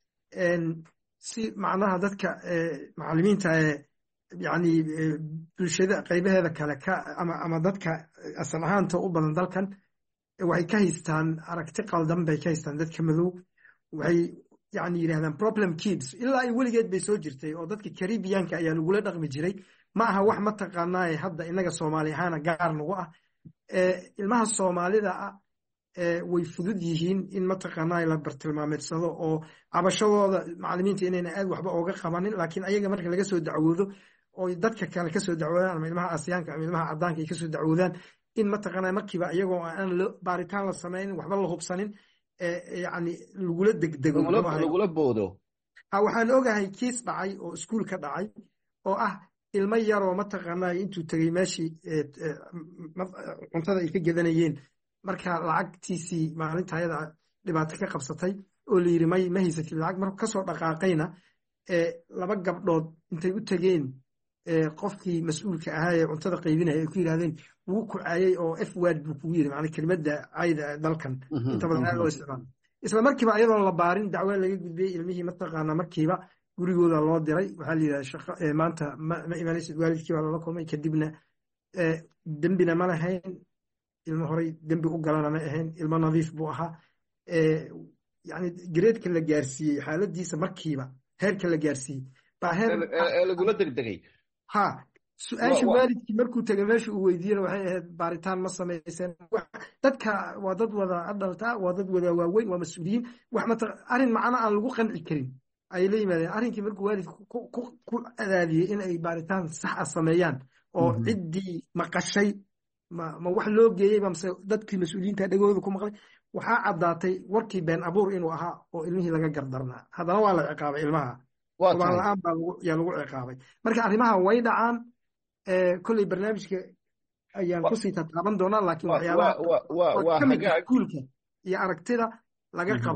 si macnaha dadka macallimiinta ee yani bulshada qaybaheeda kale ka ama ama dadka asal ahaanta u badan dalkan waxay ka haystaan aragti qaldan bay ka haystaan dadka madow waxay yani yidhahdaan problem kids ilaa ay weligeed bay soo jirtay oo dadka caribiyanka ayaa lagula dhaqmi jiray ma aha wax mataqaanaaye hadda inaga soomaali ahaana gaar nagu ah ilmaha soomaalida ah way fudud yihiin in mataqaanaaye la bartilmaameedsado oo cabashadooda macallimiinta inayna aad waxba ooga qabanin laakiin ayaga marka laga soo dacwoodo oo dadka kale kasoo dacwoodaan ama ilmaha asiyaanka ama ilmaha caddaanka ay kasoo dacwoodaan in mataqaanaa markiiba iyagoo aan baaritaan la samaynin waxba la hubsanin yani lagula degdego lagula boodo waxaan ogahay kiis dhacay oo iskuul ka dhacay oo ah ilmo yaroo mataqaanaa intuu tegey meeshii cuntada ay ka gedanayeen marka lacagtiisii maalinta ayada dhibaato ka qabsatay oo la yidhi may ma haysatid lacag marka kasoo dhaqaaqayna laba gabdhood intay u tegeen qofkii mas-uulka ahaa ee cuntada qaybinaya ay ku yidhahdeen wuu ku caayay oo f word buu kugu yidhi macnaa kelimadda cayda dalkan inta badan aad loo isticmaalo isla markiiba iyadoon la baarin dacwo laga gudbiyey ilmihii mataqaanaa markiiba gurigooda loo diray waxaa la yidhahda shaqo maanta ma imanaysid waalidkii baa lala kulmay kadibna dembina ma lahayn ilmo horay dembi u galana ma ahayn ilmo nadiif buu ahaa yani gareedka la gaarsiiyey xaaladiisa markiiba heerka la gaarsiiyey baa heer lagula degdegay ha su-aasha waalidkii markuu tegay meesha uu weydiiyena waxay ahayd baaritaan ma samayseen dadka waa dad wada adhalta waa dad wada waaweyn waa mas-uuliyiin wax mata arrin macno aan lagu qanci karin ayay la yimaadeen arrinkii markuu waalidku ku adaadiyey in ay baaritaan sax ah sameeyaan oo ciddii maqashay ma ma wax loo geeyey ba mase dadkii mas-uuliyiinta dhegooda ku maqlay waxaa caddaatay warkii been abuur inuu ahaa oo ilmihii laga gardarnaa haddana waa la ciqaabay ilmaha ubaan la-aan baa yaa lagu ciqaabay marka arrimaha way dhacaan kolley barnaamijka ayaan kusii tataaban doonaa laakiin waxyaabaha kamid iskuulka iyo aragtida laga qabo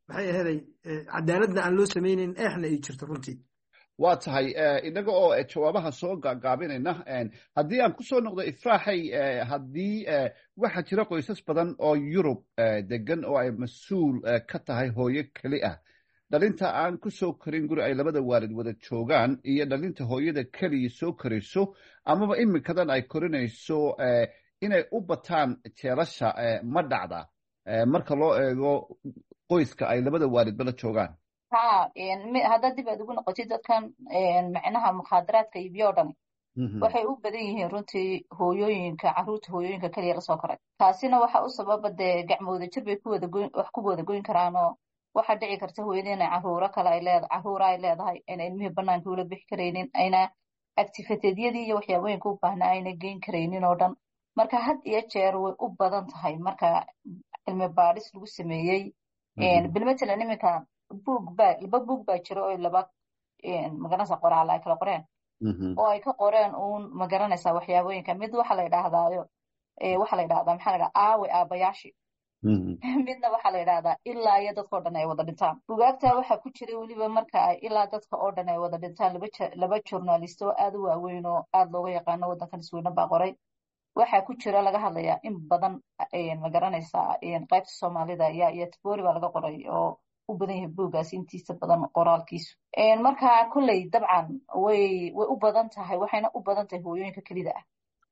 maxay aheeday cadaaladna aan loo samaynayn eexna ay jirto runtii waa tahay inaga oo jawaabaha soo gaagaabinayna haddii aan kusoo noqdo ifraaxay haddii waxaa jira qoysas badan oo yurub degan oo ay mas-uul ka tahay hooyo keli ah dhalinta aan ku soo korin guri ay labada waalid wada joogaan iyo dhalinta hooyada keliya soo korayso amaba iminkadan ay korinayso inay u bataan jeelasha ma dhacda marka loo eego qoyska ay labada waalidba la joogaan ha haddaad dib aad ugu noqotid dadkan macnaha mukhaadaraadka iibiyo o dhan waxay u badan yihiin runtii hooyooyinka carruurta hooyooyinka keliya lasoo koray taasina waxa u sababa dee gacmooda jir bay kuwada goyn wax ku wada goyn karaanoo waxaa dhici karta hooyada inay caruuro kale ay leedahay carruura ay leedahay ayna ilmihii banaanka ula bixi karaynin ayna activiteedyadii iyo waxyaabooyinka u baahnaa ayna geyn karaynin oo dhan marka had iyo jeer way u badan tahay marka cilmi baadhis lagu sameeyey bilmatalan iminka buug baa laba buug baa jira oo laba magaranaysa qoraal ay kala qoreen oo ay ka qoreen uun magaranaysaa waxyaabooyinka mid waxa la yidhaahdaayo waxa la yidhahdaa maxaa la yidhahdaa aawe aabayaashi midna waxaa la yidhahdaa ilaa iyo dadka o dhan ay wada dhintaan bugaagta waxaa ku jira weliba marka ay ilaa dadka oo dhan ay wada dhintaan laba laba journalist oo aad u waaweyn oo aad looga yaqaano waddankan isweyne baa qoray waxaa ku jira laga hadlayaa in badan magaranaysaa qaybta soomaalida ayaa iyo tibori baa laga qoray oo u badan yahay buuggaas intiisa badan qoraalkiisu marka kolley dabcan way way u badan tahay waxayna u badan tahay hooyooyinka kelida ah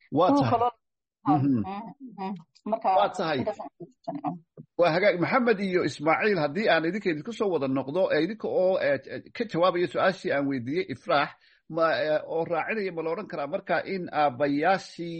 waa tahay waa hagaag maxamed iyo ismaaciil haddii aan idinka idinku soo wada noqdo idinka oo ka jawaabaya su-aashii aan weydiiyey ifraax ma oo raacinaya ma la odhan karaa marka in aabayaashii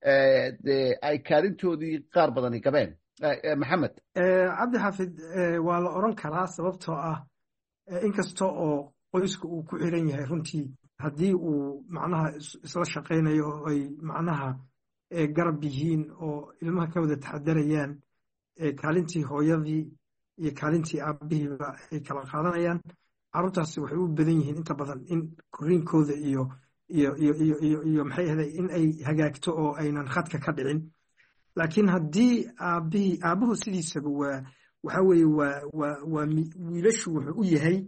de ay kaalintoodii qaar badani gabeen maxamed cabdi xaafid waa la odran karaa sababtoo ah inkasta oo qoyska uu ku xiran yahay runtii haddii uu macnaha isla shaqaynayo oo ay macnaha garab yihiin oo ilmaha ka wada taxadarayaan kaalintii hooyadii iyo kaalintii aabihiiba ay kala qaadanayaan carruurtaasi waxay u badan yihiin inta badan in koriinkooda iyo iyo iyo iyo iyo iyo maxay ahday in ay hagaagto oo aynan khadka ka dhicin laakiin haddii aabihii aabuhu sidiisaba waa waxa weeye waa waa waa wiilashu wuxuu u yahay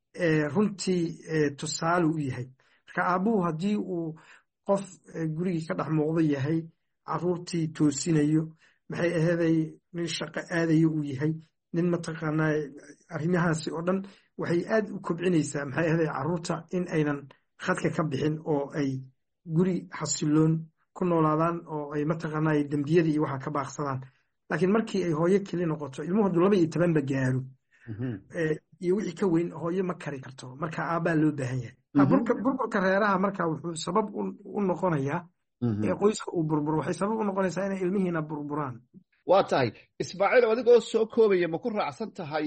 runtii tusaale u yahay marka aabuhu haddii uu qof gurigii ka dhex muuqdo yahay carruurtii toosinayo maxay aheeday nin shaqo aadayo uu yahay nin mataqaanaa arrimahaasi oo dhan waxay aad u kobcinaysaa maxay aheeday carruurta in aynan khadka ka bixin oo ay guri xasiloon ku noolaadaan oo ay mataqaanaa dembiyadii iyo waxa ka baaqsadaan laakiin markii ay hooyo keli noqoto ilmuhu hadduu laba iyo tobanba gaaro iyo wixii ka weyn hooyo ma kari karto marka aabbaa loo baahan yahay burburka reeraha marka wuxuu sabab u noqonayaa ee qoyska uu burburo waxay sabab u noqonaysaa inay ilmihiina burburaan waa tahay ismaaciil adigoo soo koobaya ma ku raacsan tahay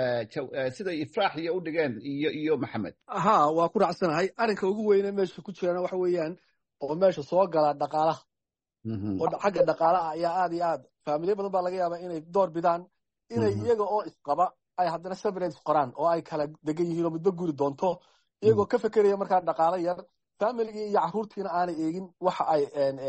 siday ifraax iyo u dhigeen iyo iyo maxamed ha waa ku raacsanahay arrinka ugu weyne meesha ku jirana waxa weeyaan oo meesha soo gala dhaqaalaha oo xagga dhaqaalaha ayaa aad iyo aad faamiliya badan baa laga yaabaa inay door bidaan inay iyaga oo isqaba ay haddana separate qoraan oo ay kala degan yihiin oo midba guri doonto iyagoo ka fekeraya markaa dhaqaalo yar familigii iyo carruurtiina aanay eegin waxa ay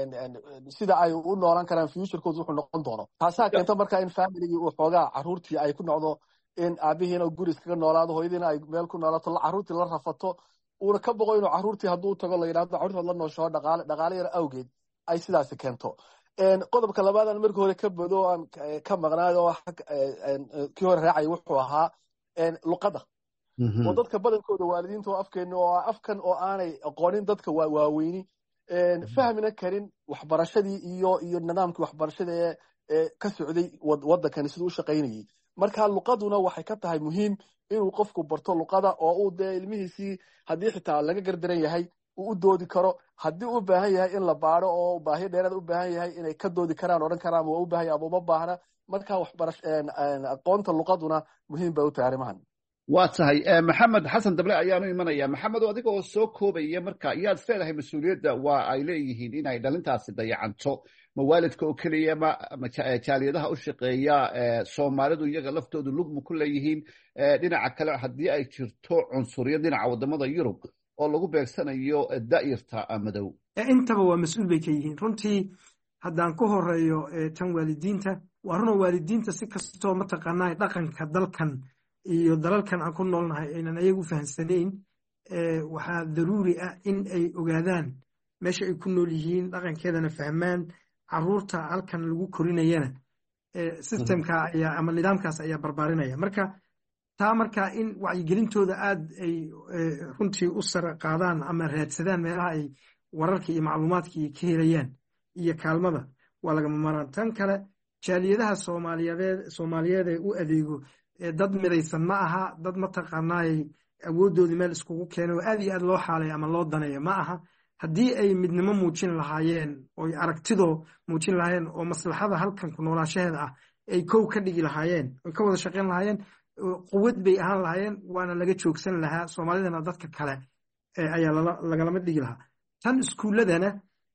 sida ay u noolaan karaan futurekood wuxuu noqon doono taasaa keenta markaa in familigii uu xoogaa carruurtii ay ku noqdo in aabihiina guri iskaga noolaado hooyadiina ay meel ku noolaato carruurtii la rafato uuna ka boqo inuu carruurtii hadduu tago la yidhahdo carruurtood la nooshaho dhaqaale dhaqaale yar awgeed ay sidaasi keento qodobka labaadaan markii hore ka bodo aan ka maqnaayo oo kii hore raacay wuxuu ahaa luqadda oo dadka badankooda waalidiinta oo afkeena oo afkan oo aanay aqoonin dadka waaweyni fahmina karin waxbarashadii iyo iyo nidaamkii waxbarashada ee ka socday waddankani siduu u shaqaynayay marka luqaduna waxay ka tahay muhiim inuu qofku barto luqada oo uu dee ilmihiisii haddii xitaa laga gardaran yahay uu u doodi karo haddii u baahan yahay in la baado oo baahiyo dheeraad u baahan yahay inay ka doodi karaan odhan karaan waa u baahan yahay ama uma baahna marka waxbarash aqoonta luqaduna muhiim bay u tahay arrimahan waa tahay maxamed xasan dable ayaanu imanaya maxamed adiga oo soo koobaya marka iyaad isleedahay mas-uuliyadda waa ay leeyihiin inay dhalintaasi dayacanto ma waalidka oo keliya ma jaaliyadaha u shaqeeya soomaalidu iyaga laftoodu lugma ku leeyihiin dhinaca kale haddii ay jirto cunsuriya dhinaca wadamada yurub oo lagu beegsanayo da'yarta madow intaba waa mas-uul bay ka yihiin runtii haddaan ku horeeyo tan waalidiinta waa runoo waalidiinta si kastoo mataqaanaa dhaqanka dalkan iyo dalalkan aan ku noolnahay aynan ayagu fahamsanayn waxaa daruuri ah in ay ogaadaan meesha ay ku nool yihiin dhaqankeedana fahmaan caruurta halkan lagu korinayana systemka ayaa ama nidaamkaas ayaa barbaarinaya marka taa markaa in wacyigelintooda aad ay runtii u sare qaadaan ama raadsadaan meelaha ay wararka iyo macluumaadkii ka helayaan iyo kaalmada waa lagama maraan tan kale jaaliyadaha soomaaliyeed soomaaliyeed ee u adeego dad midaysan ma aha dad mataqaanaay awooddoodii meel iskugu keenay oo aad iyo aad loo xaalaya ama loo daneeyo ma aha haddii ay midnimo muujin lahaayeen oo aragtidoo muujin lahaayeen oo maslaxada halkan ku noolaashaheeda ah ay kow ka dhigi lahaayeen oy ka wada shaqayn lahaayeen quwad bay ahaan lahaayeen waana laga joogsan lahaa soomaalidana dadka kale ayaa lagalama dhigi lahaa tan iskuulladana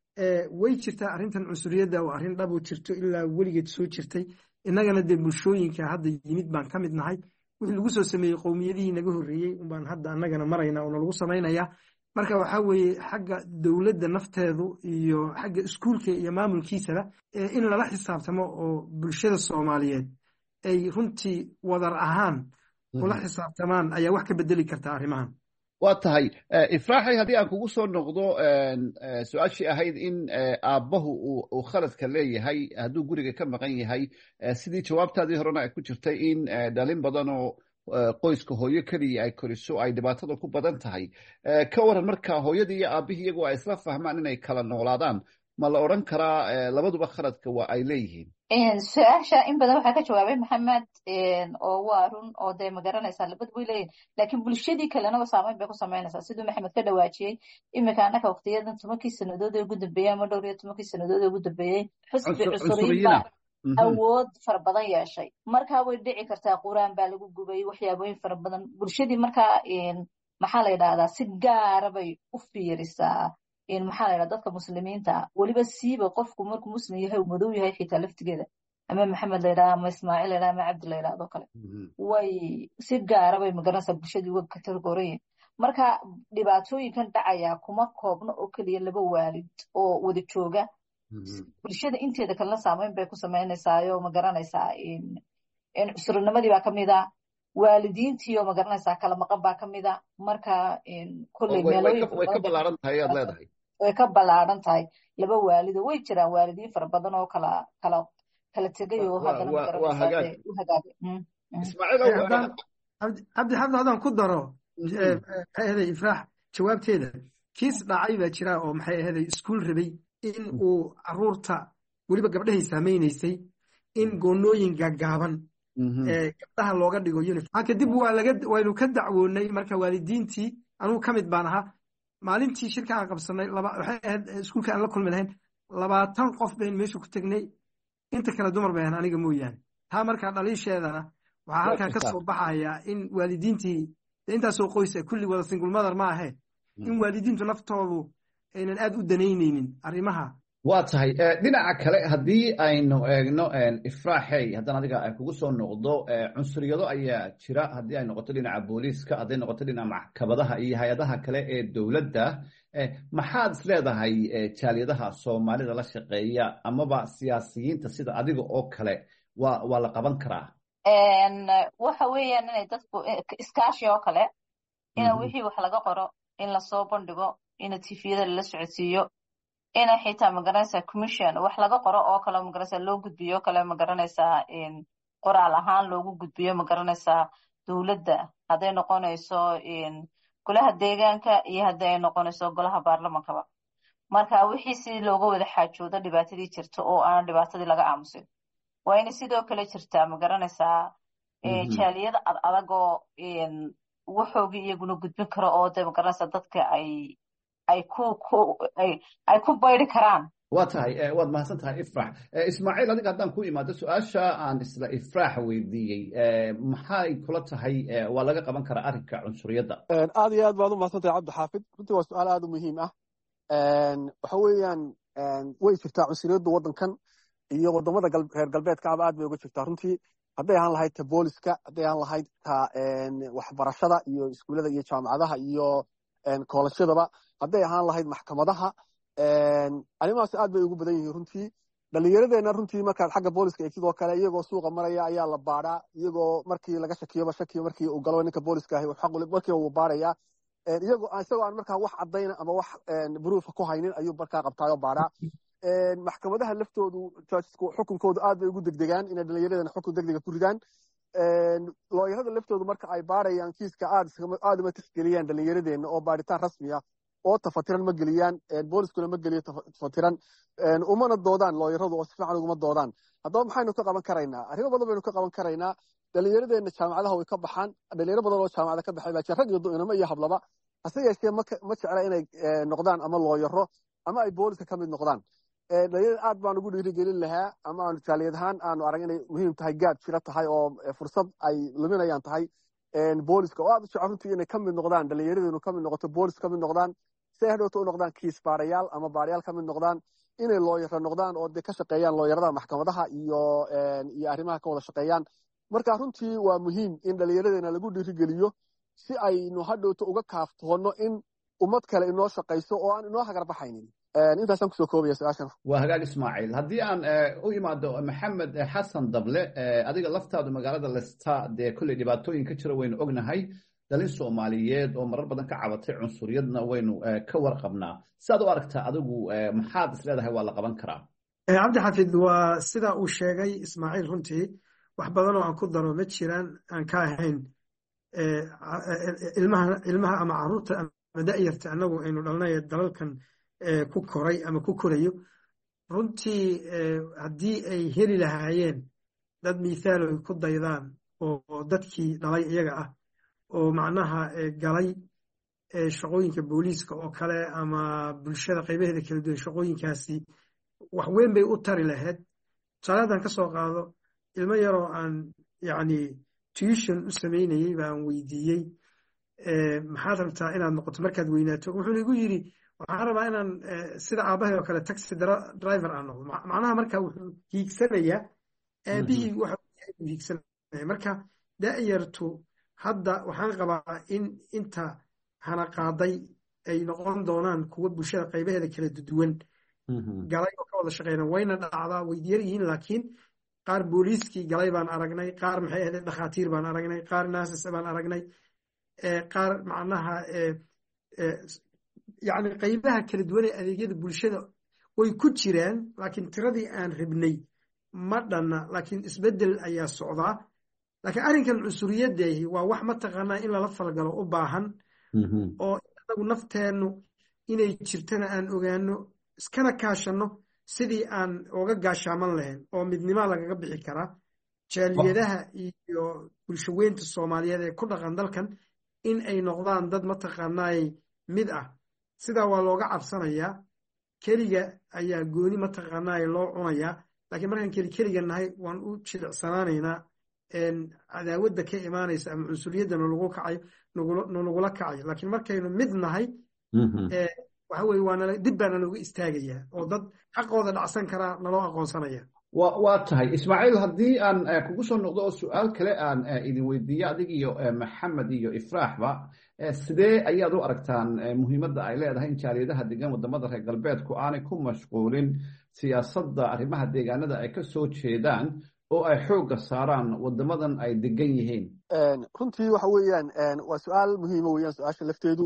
way jirtaa arrintan cunsuriyadda oo arrin dhabo jirto ilaa weligeed soo jirtay innagana dee bulshooyinka hadda yimid baan ka mid nahay wixii lagu soo sameeyey qowmiyadihii naga horreeyey unbaan hadda annagana marayna oo nalagu samaynayaa marka waxaa weeye xagga dowladda nafteedu iyo xagga iskuulka iyo maamulkiisaba in lala xisaabtamo oo bulshada soomaaliyeed ay runtii wadar ahaan ula xisaabtamaan ayaa wax ka bedeli karta arrimahan waa tahay ifraaxay haddii aan kugu soo noqdo su-aashii ahayd in aabbahu uu khaladka leeyahay hadduu guriga ka maqan yahay sidii jawaabtaadii horena ay ku jirtay in dhalin badan oo qoyska hooyo keliya ay koriso ay dhibaatada ku badan tahay ka waran marka hooyadii iyo aabbihii iyagu ay isla fahmaan inay kala noolaadaan ma la odran karaa labaduba khaladka waa ay leeyihiin su-aasha in badan waxaa ka jawaabay maxamed oo waa run oo dee ma garanaysaa labad way leeyihin laakiin bulshadii kalenaba saameyn bay ku samaynaysaa siduu maxamed ka dhawaajiyey iminka annaka waqtiyadan tobankii sanadood ee ugu dambeeyey ama dhowr iyo tobankii sanadood ee ugu dambeeyey xusbi cusuriyin baa awood fara badan yeeshay markaa way dhici kartaa quraan baa lagu gubay waxyaabooyin fara badan bulshadii markaa maxaa la yidhahdaa si gaara bay u fiirisaa maxaa la yidhahda dadka muslimiinta weliba siiba qofku markuu muslim yahay uu madow yahay xitaa laftigeeda ama maxamed la yidhahda ama ismaaciil la yidhahda ama cabdi la yidhahdo kale way si gaara bay magaranaysaa bulshadii uga katargorayin marka dhibaatooyinkan dhacaya kuma koobno oo keliya laba waalid oo wada jooga bulshada inteeda kalena saameyn bay ku samaynaysaayoo magaranaysaa cusurinimadii baa kamid a waalidiintiioo magaranaysaa kala maqan baa kamid a marka kolley meelooyinway ka ballaaran tahay aad leedahay way ka ballaaran tahay laba waalido way jiraan waalidiin fara badan oo kala kala kala tegay oo haddana magaranaysaa u hagaagay cabdi xabdi haddaan ku daro maxay ahaday ifraax jawaabteeda kiis dhacay baa jira oo maxay ahaday iskuul rabay in uu caruurta weliba gabdhahay saameynaysay in goonooyin gaagaaban gabdhaha looga dhigo uniform kadib waa laga waynu ka dacwoonay marka waalidiintii anugu ka mid baan ahaa maalintii shirka aan qabsanay laba waxay ahayd iskuulka aan la kulmi lahayn labaatan qof bayn meesha ku tegnay inta kale dumar bay ahaan aniga mooyaane taa markaa dhaliisheedana waxaa halkaa ka soo baxaya in waalidiintii intaasoo qoysa kulli wada single mother ma ahe in waalidiintu naftoodu aynan aad u danaynaynin arrimaha waa tahay dhinaca kale haddii aynu eegno ifraaxey haddaan adiga kugu soo noqdo cunsuriyado ayaa jira haddii ay noqoto dhinaca booliiska hadday noqoto dhinaca maxkamadaha iyo hay-adaha kale ee dowladda maxaad is leedahay jaaliyadaha soomaalida la shaqeeya amaba siyaasiyiinta sida adiga oo kale waa waa la qaban karaa waxa weeyaan inay dadku iskaashi oo kale ina wixii wax laga qoro in lasoo bandhigo ina tifiyada lala socodsiiyo ina xitaa magaranaysaa commission wax laga qoro oo kale magaranaysaa loo gudbiyo kale magaranaysaa qoraal ahaan loogu gudbiyo magaranaysaa dowladda hadday noqonayso golaha deegaanka iyo hadday ay noqonayso golaha baarlamankaba marka wixii si looga wada xaajoodo dhibaatadii jirta oo aan dhibaatadii laga aamusin waa inay sidoo kale jirtaa magaranaysaa jaaliyada ad adagoo waxoogii iyaguna gudbin karo oo de magaranaysaa dadka ay ay ku ku ay ay ku bayri karaan waa tahay waad mahadsan tahay ifraax ismaaciil adiga haddaan ku imaado su-aasha aan isla ifraax weydiiyey maxay kula tahay waa laga qaban karaa arrinka cunsuriyadda aad iyo aad baad u mahadsan tahay cabdi xaafid runtii waa su-aal aad u muhiim ah waxa weeyaan way jirtaa cunsuriyaddu waddankan iyo wadamada reer galbeedkaaba aad bay uga jirtaa runtii hadday ahaan lahayd ta booliska hadday ahaan lahayd ta waxbarashada iyo iskuullada iyo jaamacadaha iyo koolashadaba hadday ahaan lahayd maxkamadaha arrimahaas aad bay ugu badan yihiin runtii dhalinyaradeenna runtii markaad xagga booliska eegtid oo kale iyagoo suuqa maraya ayaa la baadhaa iyagoo markii laga shakiyoba shakiyo markii uu galo ninka booliska ahi xaq markii uu baadhaya iyagoo isagoo aan markaa wax cadayna ama wax buruufa ku haynin ayuu markaa qabtaayoo baadhaa maxkamadaha laftoodu xukunkoodu aad bay ugu degdegaan inay dhalinyaradeenna xukun degdega ku ridaan looyarada laftoodu marka ay baadhayaan kiiska aad aad uma tixgeliyaan dhalinyaradeenna oo baadhitaan rasmi ah oo tafatiran ma geliyaan booliskuna ma geliyo tafatiran umana doodaan looyaradu oo si fiican uguma doodaan haddaba maxaynu ka qaban karaynaa arrimo badan baynu ka qaban karaynaa dhalinyaradeenna jaamacadaha way ka baxaan dhalinyaro badan oo jaamacada ka baxay baa jira rag iyo inamo iyo hablaba hase yeeshee ma jecla inay noqdaan ama looyaro ama ay booliska ka mid noqdaan dhalinyarada aad baan ugu dhiirigelin lahaa ama aanu jaaliyad ahaan aanu arag inay muhiim tahay gaad jira tahay oo fursad ay luminayaan tahay booliska oo aad u jecel runtii inay ka mid noqdaan dhalinyaradeennu ka mid noqoto boolis ka mid noqdaan si ay hadhowta u noqdaan kiis baarayaal ama baarayaal ka mid noqdaan inay looyaro noqdaan oo dee ka shaqeeyaan looyarada maxkamadaha iyo iyo arrimaha ka wada shaqeeyaan marka runtii waa muhiim in dhalinyaradeenna lagu dhiirigeliyo si aynu hadhowta uga kaaftoono in ummad kale inoo shaqayso oo aan inoo hagar baxaynin intaasaan kusoo koobaya su-aashan waa hagaag ismaaciil haddii aan u imaado maxamed xasan dable adiga laftaadu magaalada lesta dee kolley dhibaatooyin ka jira waynu ognahay dhalin soomaaliyeed oo marar badan ka cabatay cunsuriyadna waynu ka warqabnaa sidaad u aragtaa adigu maxaad is leedahay waa la qaban karaa cabdi xafid waa sida uu sheegay ismaaciil runtii wax badan oo aan ku daro ma jiraan aan ka ahayn ilmaha ilmaha ama caruurta ama da'yarta annagu aynu dhalnay dalalkan ku koray ama ku korayo runtii haddii ay heli lahaayeen dad mithaal ay ku daydaan oo dadkii dhalay iyaga ah oo macnaha galay shaqooyinka booliiska oo kale ama bulshada qaybaheeda kala duwan shaqooyinkaasi wax weyn bay u tari lahayd tusaale haddaan ka soo qaado ilmo yaroo aan yacni tuition u samaynayey baan weydiiyey maxaad rabtaa inaad noqoto markaad weynaato wuxuu igu yidhi waxaan rabaa inaan sida aabahay oo kale taxi driver aan noqdo macnaha marka wuxuu hiigsanayaa aabihii waxa uu hiigsanaya marka da'yartu hadda waxaan qabaa in inta hana qaaday ay noqon doonaan kuwa bulshada qaybaheeda kala duwan galay oo ka wada shaqeyna wayna dhacdaa way diyar yihiin laakiin qaar booliiskii galay baan aragnay qaar maxay ahayd dhakhaatiir baan aragnay qaar naasis baan aragnay qaar macnaha yacni qaybaha kala duwan ee adeegyada bulshada way ku jiraan laakiin tiradii aan rabnay ma dhanna laakiin isbeddel ayaa socdaa laakiin arrinkan cunsuriyaddeehi waa wax mataqaanaa in lala falgalo u baahan oo anagu nafteennu inay jirtana aan ogaano iskana kaashanno sidii aan oga gaashaaman lahayn oo midnima lagaga bixi karaa jaaliyadaha iyo bulshaweynta soomaaliyeed ee ku dhaqan dalkan in ay noqdaan dad mataqaanaay mid ah sidaa waa looga cabsanayaa keliga ayaa gooni mataqaanaay loo cunayaa laakiin markaan keli keliga nahay waan u jilicsanaanaynaa cadaawadda ka imaanaysa ama cunsuriyadda nalagu kacayo nalagula kacayo laakiin markaynu mid nahay waxa weye waa dib baa nalooga istaagayaa oo dad xaqooda dhacsan karaa naloo aqoonsanaya waa tahay ismaaciil haddii aan kugu soo noqdo oo su-aal kale aan idin weydiiyo adig iyo maxamed iyo ifraaxba sidee ayaad u aragtaan muhiimadda ay leedahay in jaaliyadaha degan wadamada reer galbeedku aanay ku mashquulin siyaasadda arrimaha deegaanada ay ka soo jeedaan oo ay xoogga saaraan wadamadan ay degan yihiin runtii waxa weeyaan waa su-aal muhiima weeyaan su-aasha lafteedu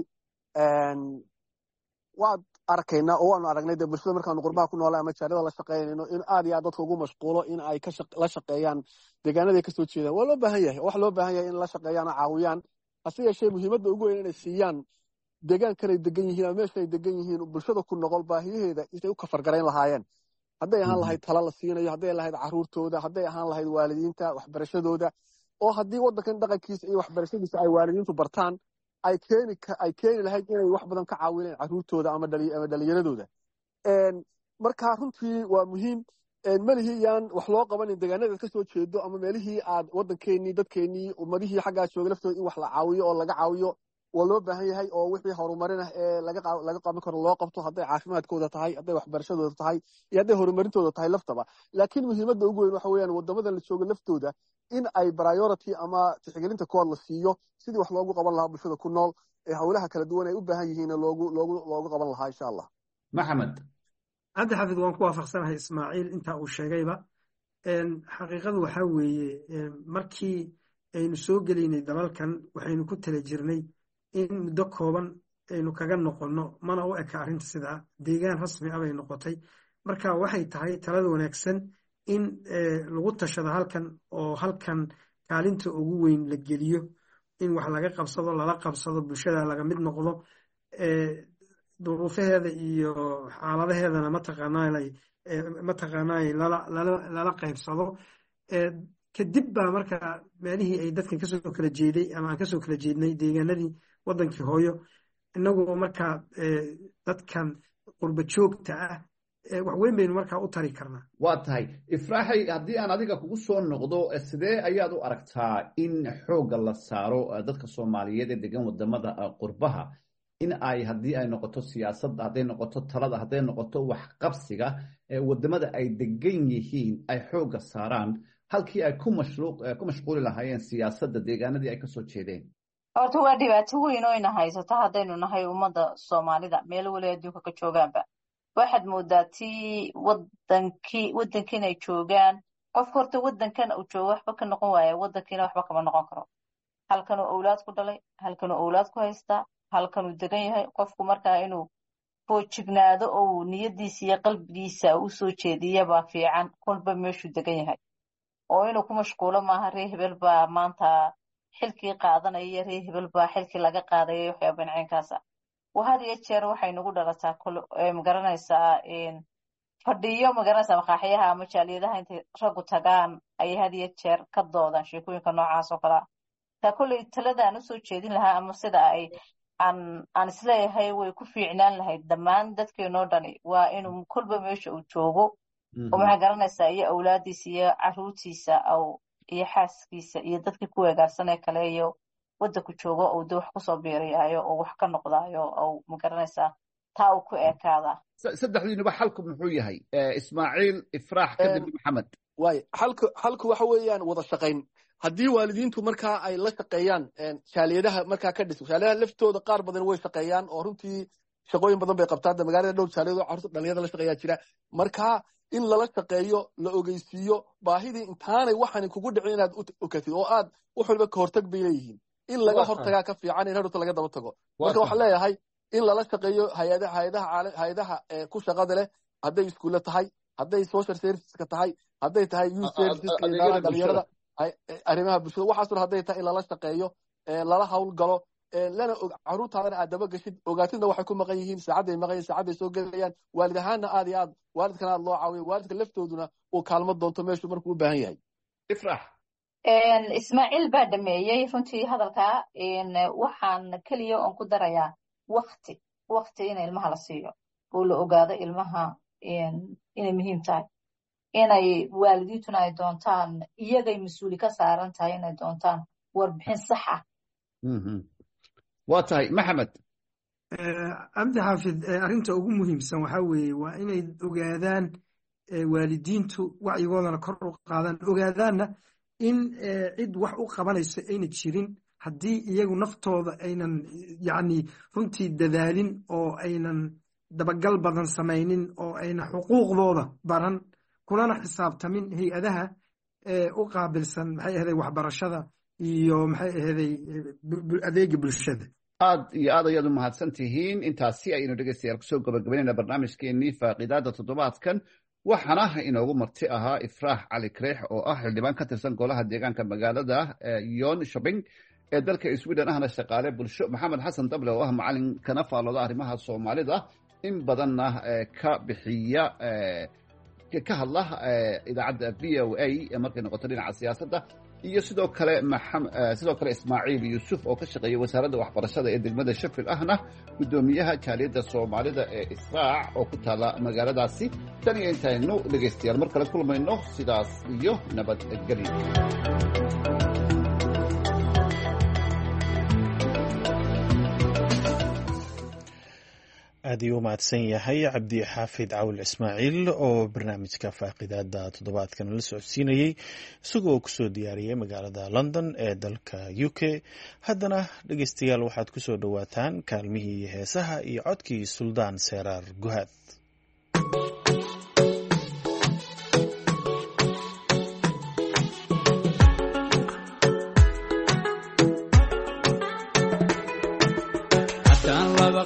waad arkaynaa oo waanu aragnay dee bulshada markaanu qurbaha ku noolay ama jaaliyada la shaqeynayno in aad iyo aad dadka ugu mashquulo in ay la shaqeeyaan deegaanada ay kasoo jeedaan waa loo baahan yahay wax loo baahan yahay in la shaqeeyaan oo caawiyaan hase yeeshee muhiimadda ugu weyn inay siiyaan deegaankanay degan yihiin ama meesha ay degan yihiin bulshada ku noqol baahiyaheeda intay u kafargarayn lahaayeen hadday ahaan lahayd tala la siinayo hadday lahayd caruurtooda hadday ahaan lahayd waalidiinta waxbarashadooda oo haddii waddankan dhaqankiisa iyo waxbarashadiisa ay waalidiintu bartaan ay keeni ay keeni lahayd inay wax badan ka caawineen caruurtooda ama dhalinyaradooda marka runtii waa muhiim melihii yaan wax loo qabanin deegaanada ka soo jeedo ama meelihii aad waddankeenii dadkeenii ummadihii xaggaa jooga laftooda in wax la caawiyo oo laga caawiyo waa loo baahan yahay oo wixii horumarin ah ee laga qaban karo loo qabto hadday caafimaadkooda tahay hadday waxbarashadooda tahay iyo hadday horumarintooda tahay laftaba laakiin muhiimadda ugu weyn waxa weeyaan waddamadan la jooga laftooda in ay priority ama tixgelinta kood la siiyo sidii wax loogu qaban lahaa bulshada ku nool ee howlaha kala duwan ay u baahan yihiin loogu loogu loogu qaban lahaa insha allah maxamed cabdi xaafid waan ku waafaqsanahay ismaaciil intaa uu sheegayba xaqiiqadu waxaa weeye markii aynu soo gelaynay dalalkan waxaynu ku tala jirnay in muddo kooban aynu kaga noqonno mana u eka arrinta sidaa deegaan rasmi ah bay noqotay marka waxay tahay talada wanaagsan in lagu tashado halkan oo halkan kaalinta ugu weyn la geliyo in wax laga qabsado lala qabsado bulshada laga mid noqdo duruufaheeda iyo xaaladaheedana mataqaanaa mataqaanaa lala qaybsado kadib baa marka meelihii ay dadkan kasoo kala jeeday ama aan kasoo kala jeednay deegaanadii wadankii hooyo inagoo markaa dadkan qurba joogta ah wax weyn baynu markaa u tari karnaa. waa tahay ifraaxay haddii aan adiga kugu soo noqdo sidee ayaad u aragtaa in xoogga la saaro dadka soomaaliyeed ee degan wadamada qurbaha in ay haddii ay noqoto siyaasadda hadday noqoto talada hadday noqoto waxqabsiga wadamada ay degan yihiin ay xoogga saaraan halkii ay ku mashquuli lahaayeen siyaasadda deegaanadii ay kasoo jeedeen? horta waa dhibaato weyn oo ina haysato haddaynu nahay ummadda soomaalida meel wali adduunka ka joogaanba waxaad moodaa tii wadankii wadankiin ay joogaan qofka horta wadankan uu joogo waxba ka noqon waaya wadankiina waxba kama noqon karo halkanuu owlaad ku dhalay halkanuu owlaad ku haystaa halkanuu degan yahay qofku markaa inuu foojignaado oo niyadiisa iyo qalbigiisa u soo jeediyabaa fiican kolba meeshuu degan yahay oo inuu ku mashquulo maaha ree hebel baa maanta xilkii qaadanaya ree hebel baa xilkii laga qaadaya waxyaaba dhinaceenkaasa had iyo jeer waxay nagu dhalataa magaranaysaa fadhiyo magaranaysaa maqaaxyaha ama jaaliyadaha intay raggu tagaan ayay had iyo jeer ka doodaan sheekooyinka noocaas oo kalea taa kolley talada aan usoo jeedin lahaa ama sida ay aan aan isleeyahay way ku fiicnaan lahayd dhammaan dadkeenoo dhani waa inuu kolba meesha uu joogo oo maxaa garanaysaa iyo awlaadiisa iyo caruurtiisa iyo xaaskiisa iyo dadkii ku weegaarsanee kale iyo wadanku joogo oo de wax kusoo biiriyaayo oo wax ka noqdaayo oo magaranaysaa taa uu ku eekaadaa. saddexdiinuba xalku muxuu yahay? ismaaciil, ifraax, kadib maxamed. waay xalku xalku waxa weeyaan wada shaqayn. haddii waalidiintu markaa ay la shaqeeyaan jaaliyadaha markaa ka dhiso jaaliyadaha laftooda qaar badan way shaqeeyaan oo runtii shaqooyin badan bay qabtaan de magaalada dhowr jaaliyado carruurta dhalinyarada la shaqeeyaa jira markaa in lala shaqeeyo la ogeysiiyo baahidii intaanay waxaan kugu dhicin inaad u okatid oo aad wax walba ka hortag bay leeyihiin in laga hortagaa ka fiican in hadhowta laga daba tago marka waxaan leeyahay in lala shaqeeyo hay-adaha hay-adaha hay-adaha ku shaqada leh hadday iskuulle tahay hadday social serviceska tahay hadday tahay youth serviceska dhalinyarada arrimaha bulshada waxaasuna hadday tahay in lala shaqeeyo lala hawlgalo lana caruurtaadana aad daba gashid ogaatidna waxay ku maqan yihiin saacadday maqan yihiin saacadday soo gelayaan waalid ahaanna aad iyo aad waalidkana aad loo caawiyo waalidka laftooduna uu kaalmo doonto meeshuu markuu u baahan yahay. ifrax ismaaciil baa dhameeyey runtii hadalkaa waxaan keliya oon ku darayaa wakti wakti in ilmaha la siiyo oo la ogaado ilmaha inay muhiim tahay inay waalidiintuna ay doontaan iyagay mas-uuli ka saaran tahay inay doontaan warbixin sax ah. waa tahay maxamed. cabdi xaafid arrinta ugu muhiimsan waxaa weeye waa inay ogaadaan waalidiintu wacyigoodana kor u qaadaan ogaadaanna in cid wax u qabanayso ayna jirin haddii iyagu naftooda aynan yacni runtii dadaalin oo aynan dabagal badan samaynin oo ayna xuquuqdooda baran kulana xisaabtamin hay-adaha u qaabilsan maxay ahaday waxbarashada iyo maxay ahaday adeega bulshada. aad iyo aad ayaad u mahadsan tihiin. intaasi ayaynu dhegeystayaal kusoo gabagabaynayna barnaamijkeenii faaqidaada toddobaadkan waxaana inoogu marti ahaa ifraax cali kareex oo ah xildhibaan ka tirsan golaha deegaanka magaalada yon shopping ee dalka sweden ahna shaqaale bulsho, maxamed xasan dable oo ah macalin kana faalooda arrimaha soomaalida in badanna ka bixiya ka hadla idaacadda v o a markay noqoto dhinaca siyaasadda, iyo sidoo kale sidoo kale ismaaciil yuusuf oo ka shaqeeya wasaaradda waxbarashada ee degmada sheffield ahna guddoomiyaha jaaliyadda soomaalida ee israac oo ku taala magaaladaasi. tan iyo intaynu dhegaystayaal mar kale kulmayno sidaas iyo nabadgelyo. aad iyuu mahadsan yahay cabdi xaafid cawl ismaaciil oo barnaamijka faaqidaada toddobaadkan la socodsiinayey isagoo kusoo diyaariyey magaalada london ee dalka u k. haddana dhegeystayaal waxaad kusoo dhowaataan kaalmihii heesaha iyo codkii suldaan seeraar guhaad.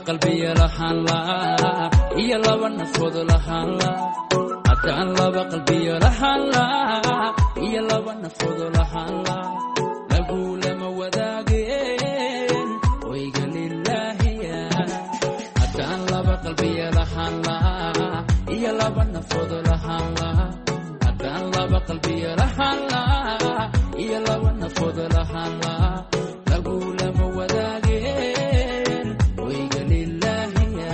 qalbiya lahaan laa iyo laba nafood lahaan laa haddaan laba qalbiya lahaan laa iyo laba nafood lahaan laa lagu lama wadaageen oyga lilaahiya haddaan laba qalbiya lahaan laa iyo laba nafood lahaan laa haddaan laba qalbiya lahaan laa iyo laba nafood lahaan laa lagu lama wadaageen oyga lilaahiya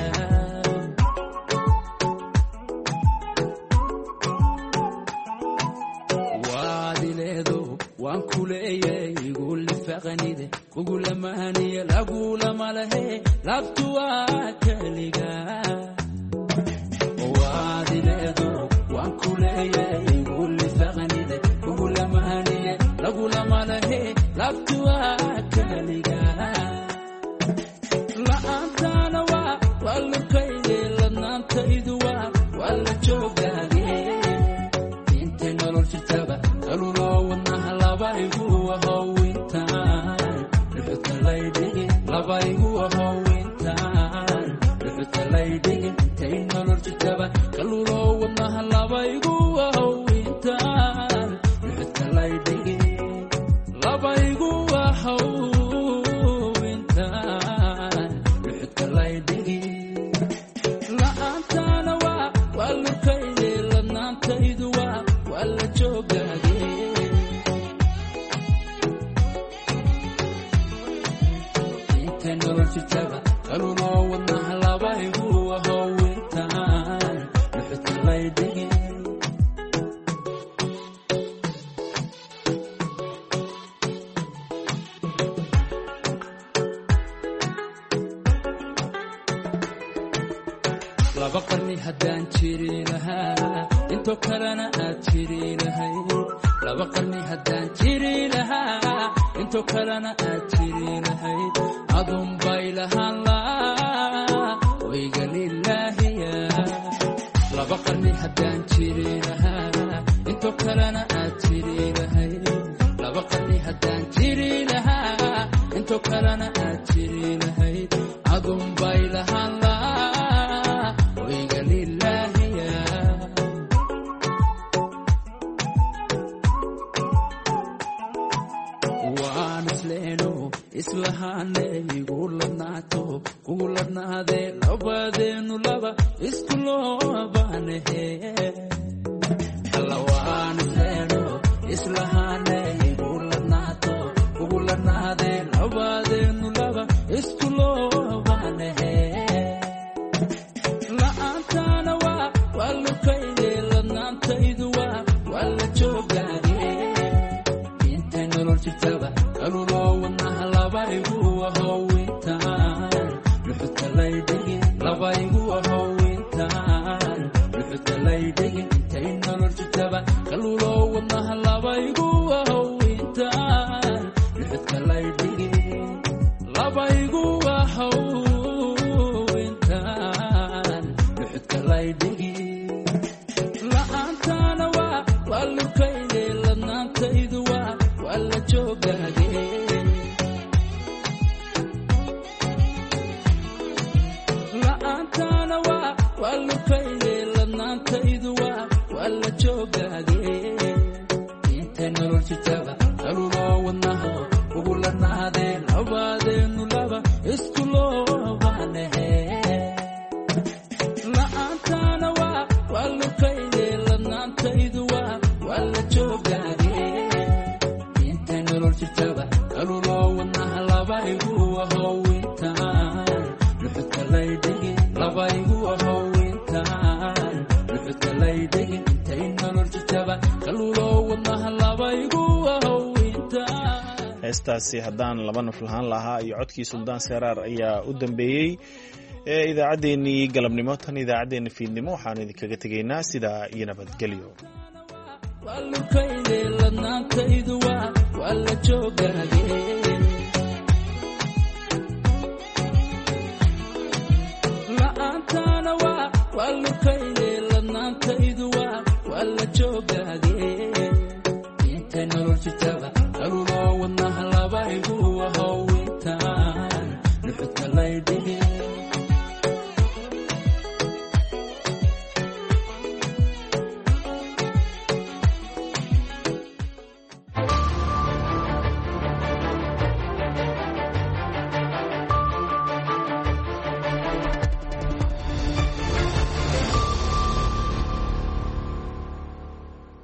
waadileedo waan kuleeyay igu lifaqanide kugu lamahaniya lagu lama lehe labtu waa keliga waadileedo waan kuleeyay igu lifaqanide kugu lamahaniya lagu lama lehe labtu waa keliga la'aantaana waa waa lukayde ladnaantaydu waa waa la joogaage intay nolol jirtaba kaluloo wadnaha labaygu ahowintaan dhuxuta laydhigi labaygu ahowintaan dhuxuta laydhigi intay nolol jirtaba kaluloo wadnaha labaygu ahowintaan dhuxuta laydhigi labaygu ahowintaan dhuxuta laydhigi la'aantaana waa waa lukayde ladnaantaydu waa waa la joogaage intay nolol jirtaba kaluloo wadnaha labaygu ahowintaan dhuxuta laydhigi laba qarni haddaan jiri lahaa intoo kalena aad jiri lahayd laba qarni haddaan jiri lahaa intoo kalena aad jiri lahayd adun bay lahaan laa oyga lilaahiya laba qarni haddaan jiri lahaa intoo kalena aad jiri lahayd laba qarni haddaan jiri lahaa intoo kalena aad jiri lahayd adun bay lahaan laa oyga lilaahiya waan isleeno islahaane igu ladnaato kugu ladnaadee labadeenu laba isku loobaanahe alla waan isleeno islahaane igu ladnaato kugu ladnaadee labadeenu laba isku loobaanahe la'aantaana waa waa lukayde ladnaantaydu waa waa la joogaage intay nolol jirtaba kaluloo wadnaha labaygu ahowintaan dhuxuta laydhigi labaygu ahowintaan dhuxuta laydhigi intay nolol jirtaba kaluloo wadnaha labaygu ahowintaan dhuxuta laydhigi labaygu ahowintaan dhuxuta laydhigi la'aantaana waa waa lukayde ladnaantaydu waa waa la joogaage la'aantaana waa waa lukayde ladnaantaydu waa waa la joogaage intay nolol jirtaba kaluloo wadnaha ugu ladnaadee labadeenu laba isku loobaanahe la'aantaana waa waa lukayde ladnaantaydu waa waa la joogaage intay nolol jirtaba kaluloo wadnaha labaygu ahowintaan dhuxuta laydhigi labaygu ahowintaan dhuxuta laydhigi intay nolol jirtaba kaluloo wadnaha labaygu ahowintaan heestaasi haddaan laba naf lahaan lahaa iyo codkii suldaan seeraar ayaa u dambeeyey ee idaacaddeenii galabnimo tan idaacaddeenna fiidnimo waxaan idinkaga tegaynaa sidaa iyo nabadgelyo waa lukayde ladnaantaydu waa waa la joogaage la'aantaana waa waa lukayde ladnaantaydu waa waa la joogaage intay nolol jirta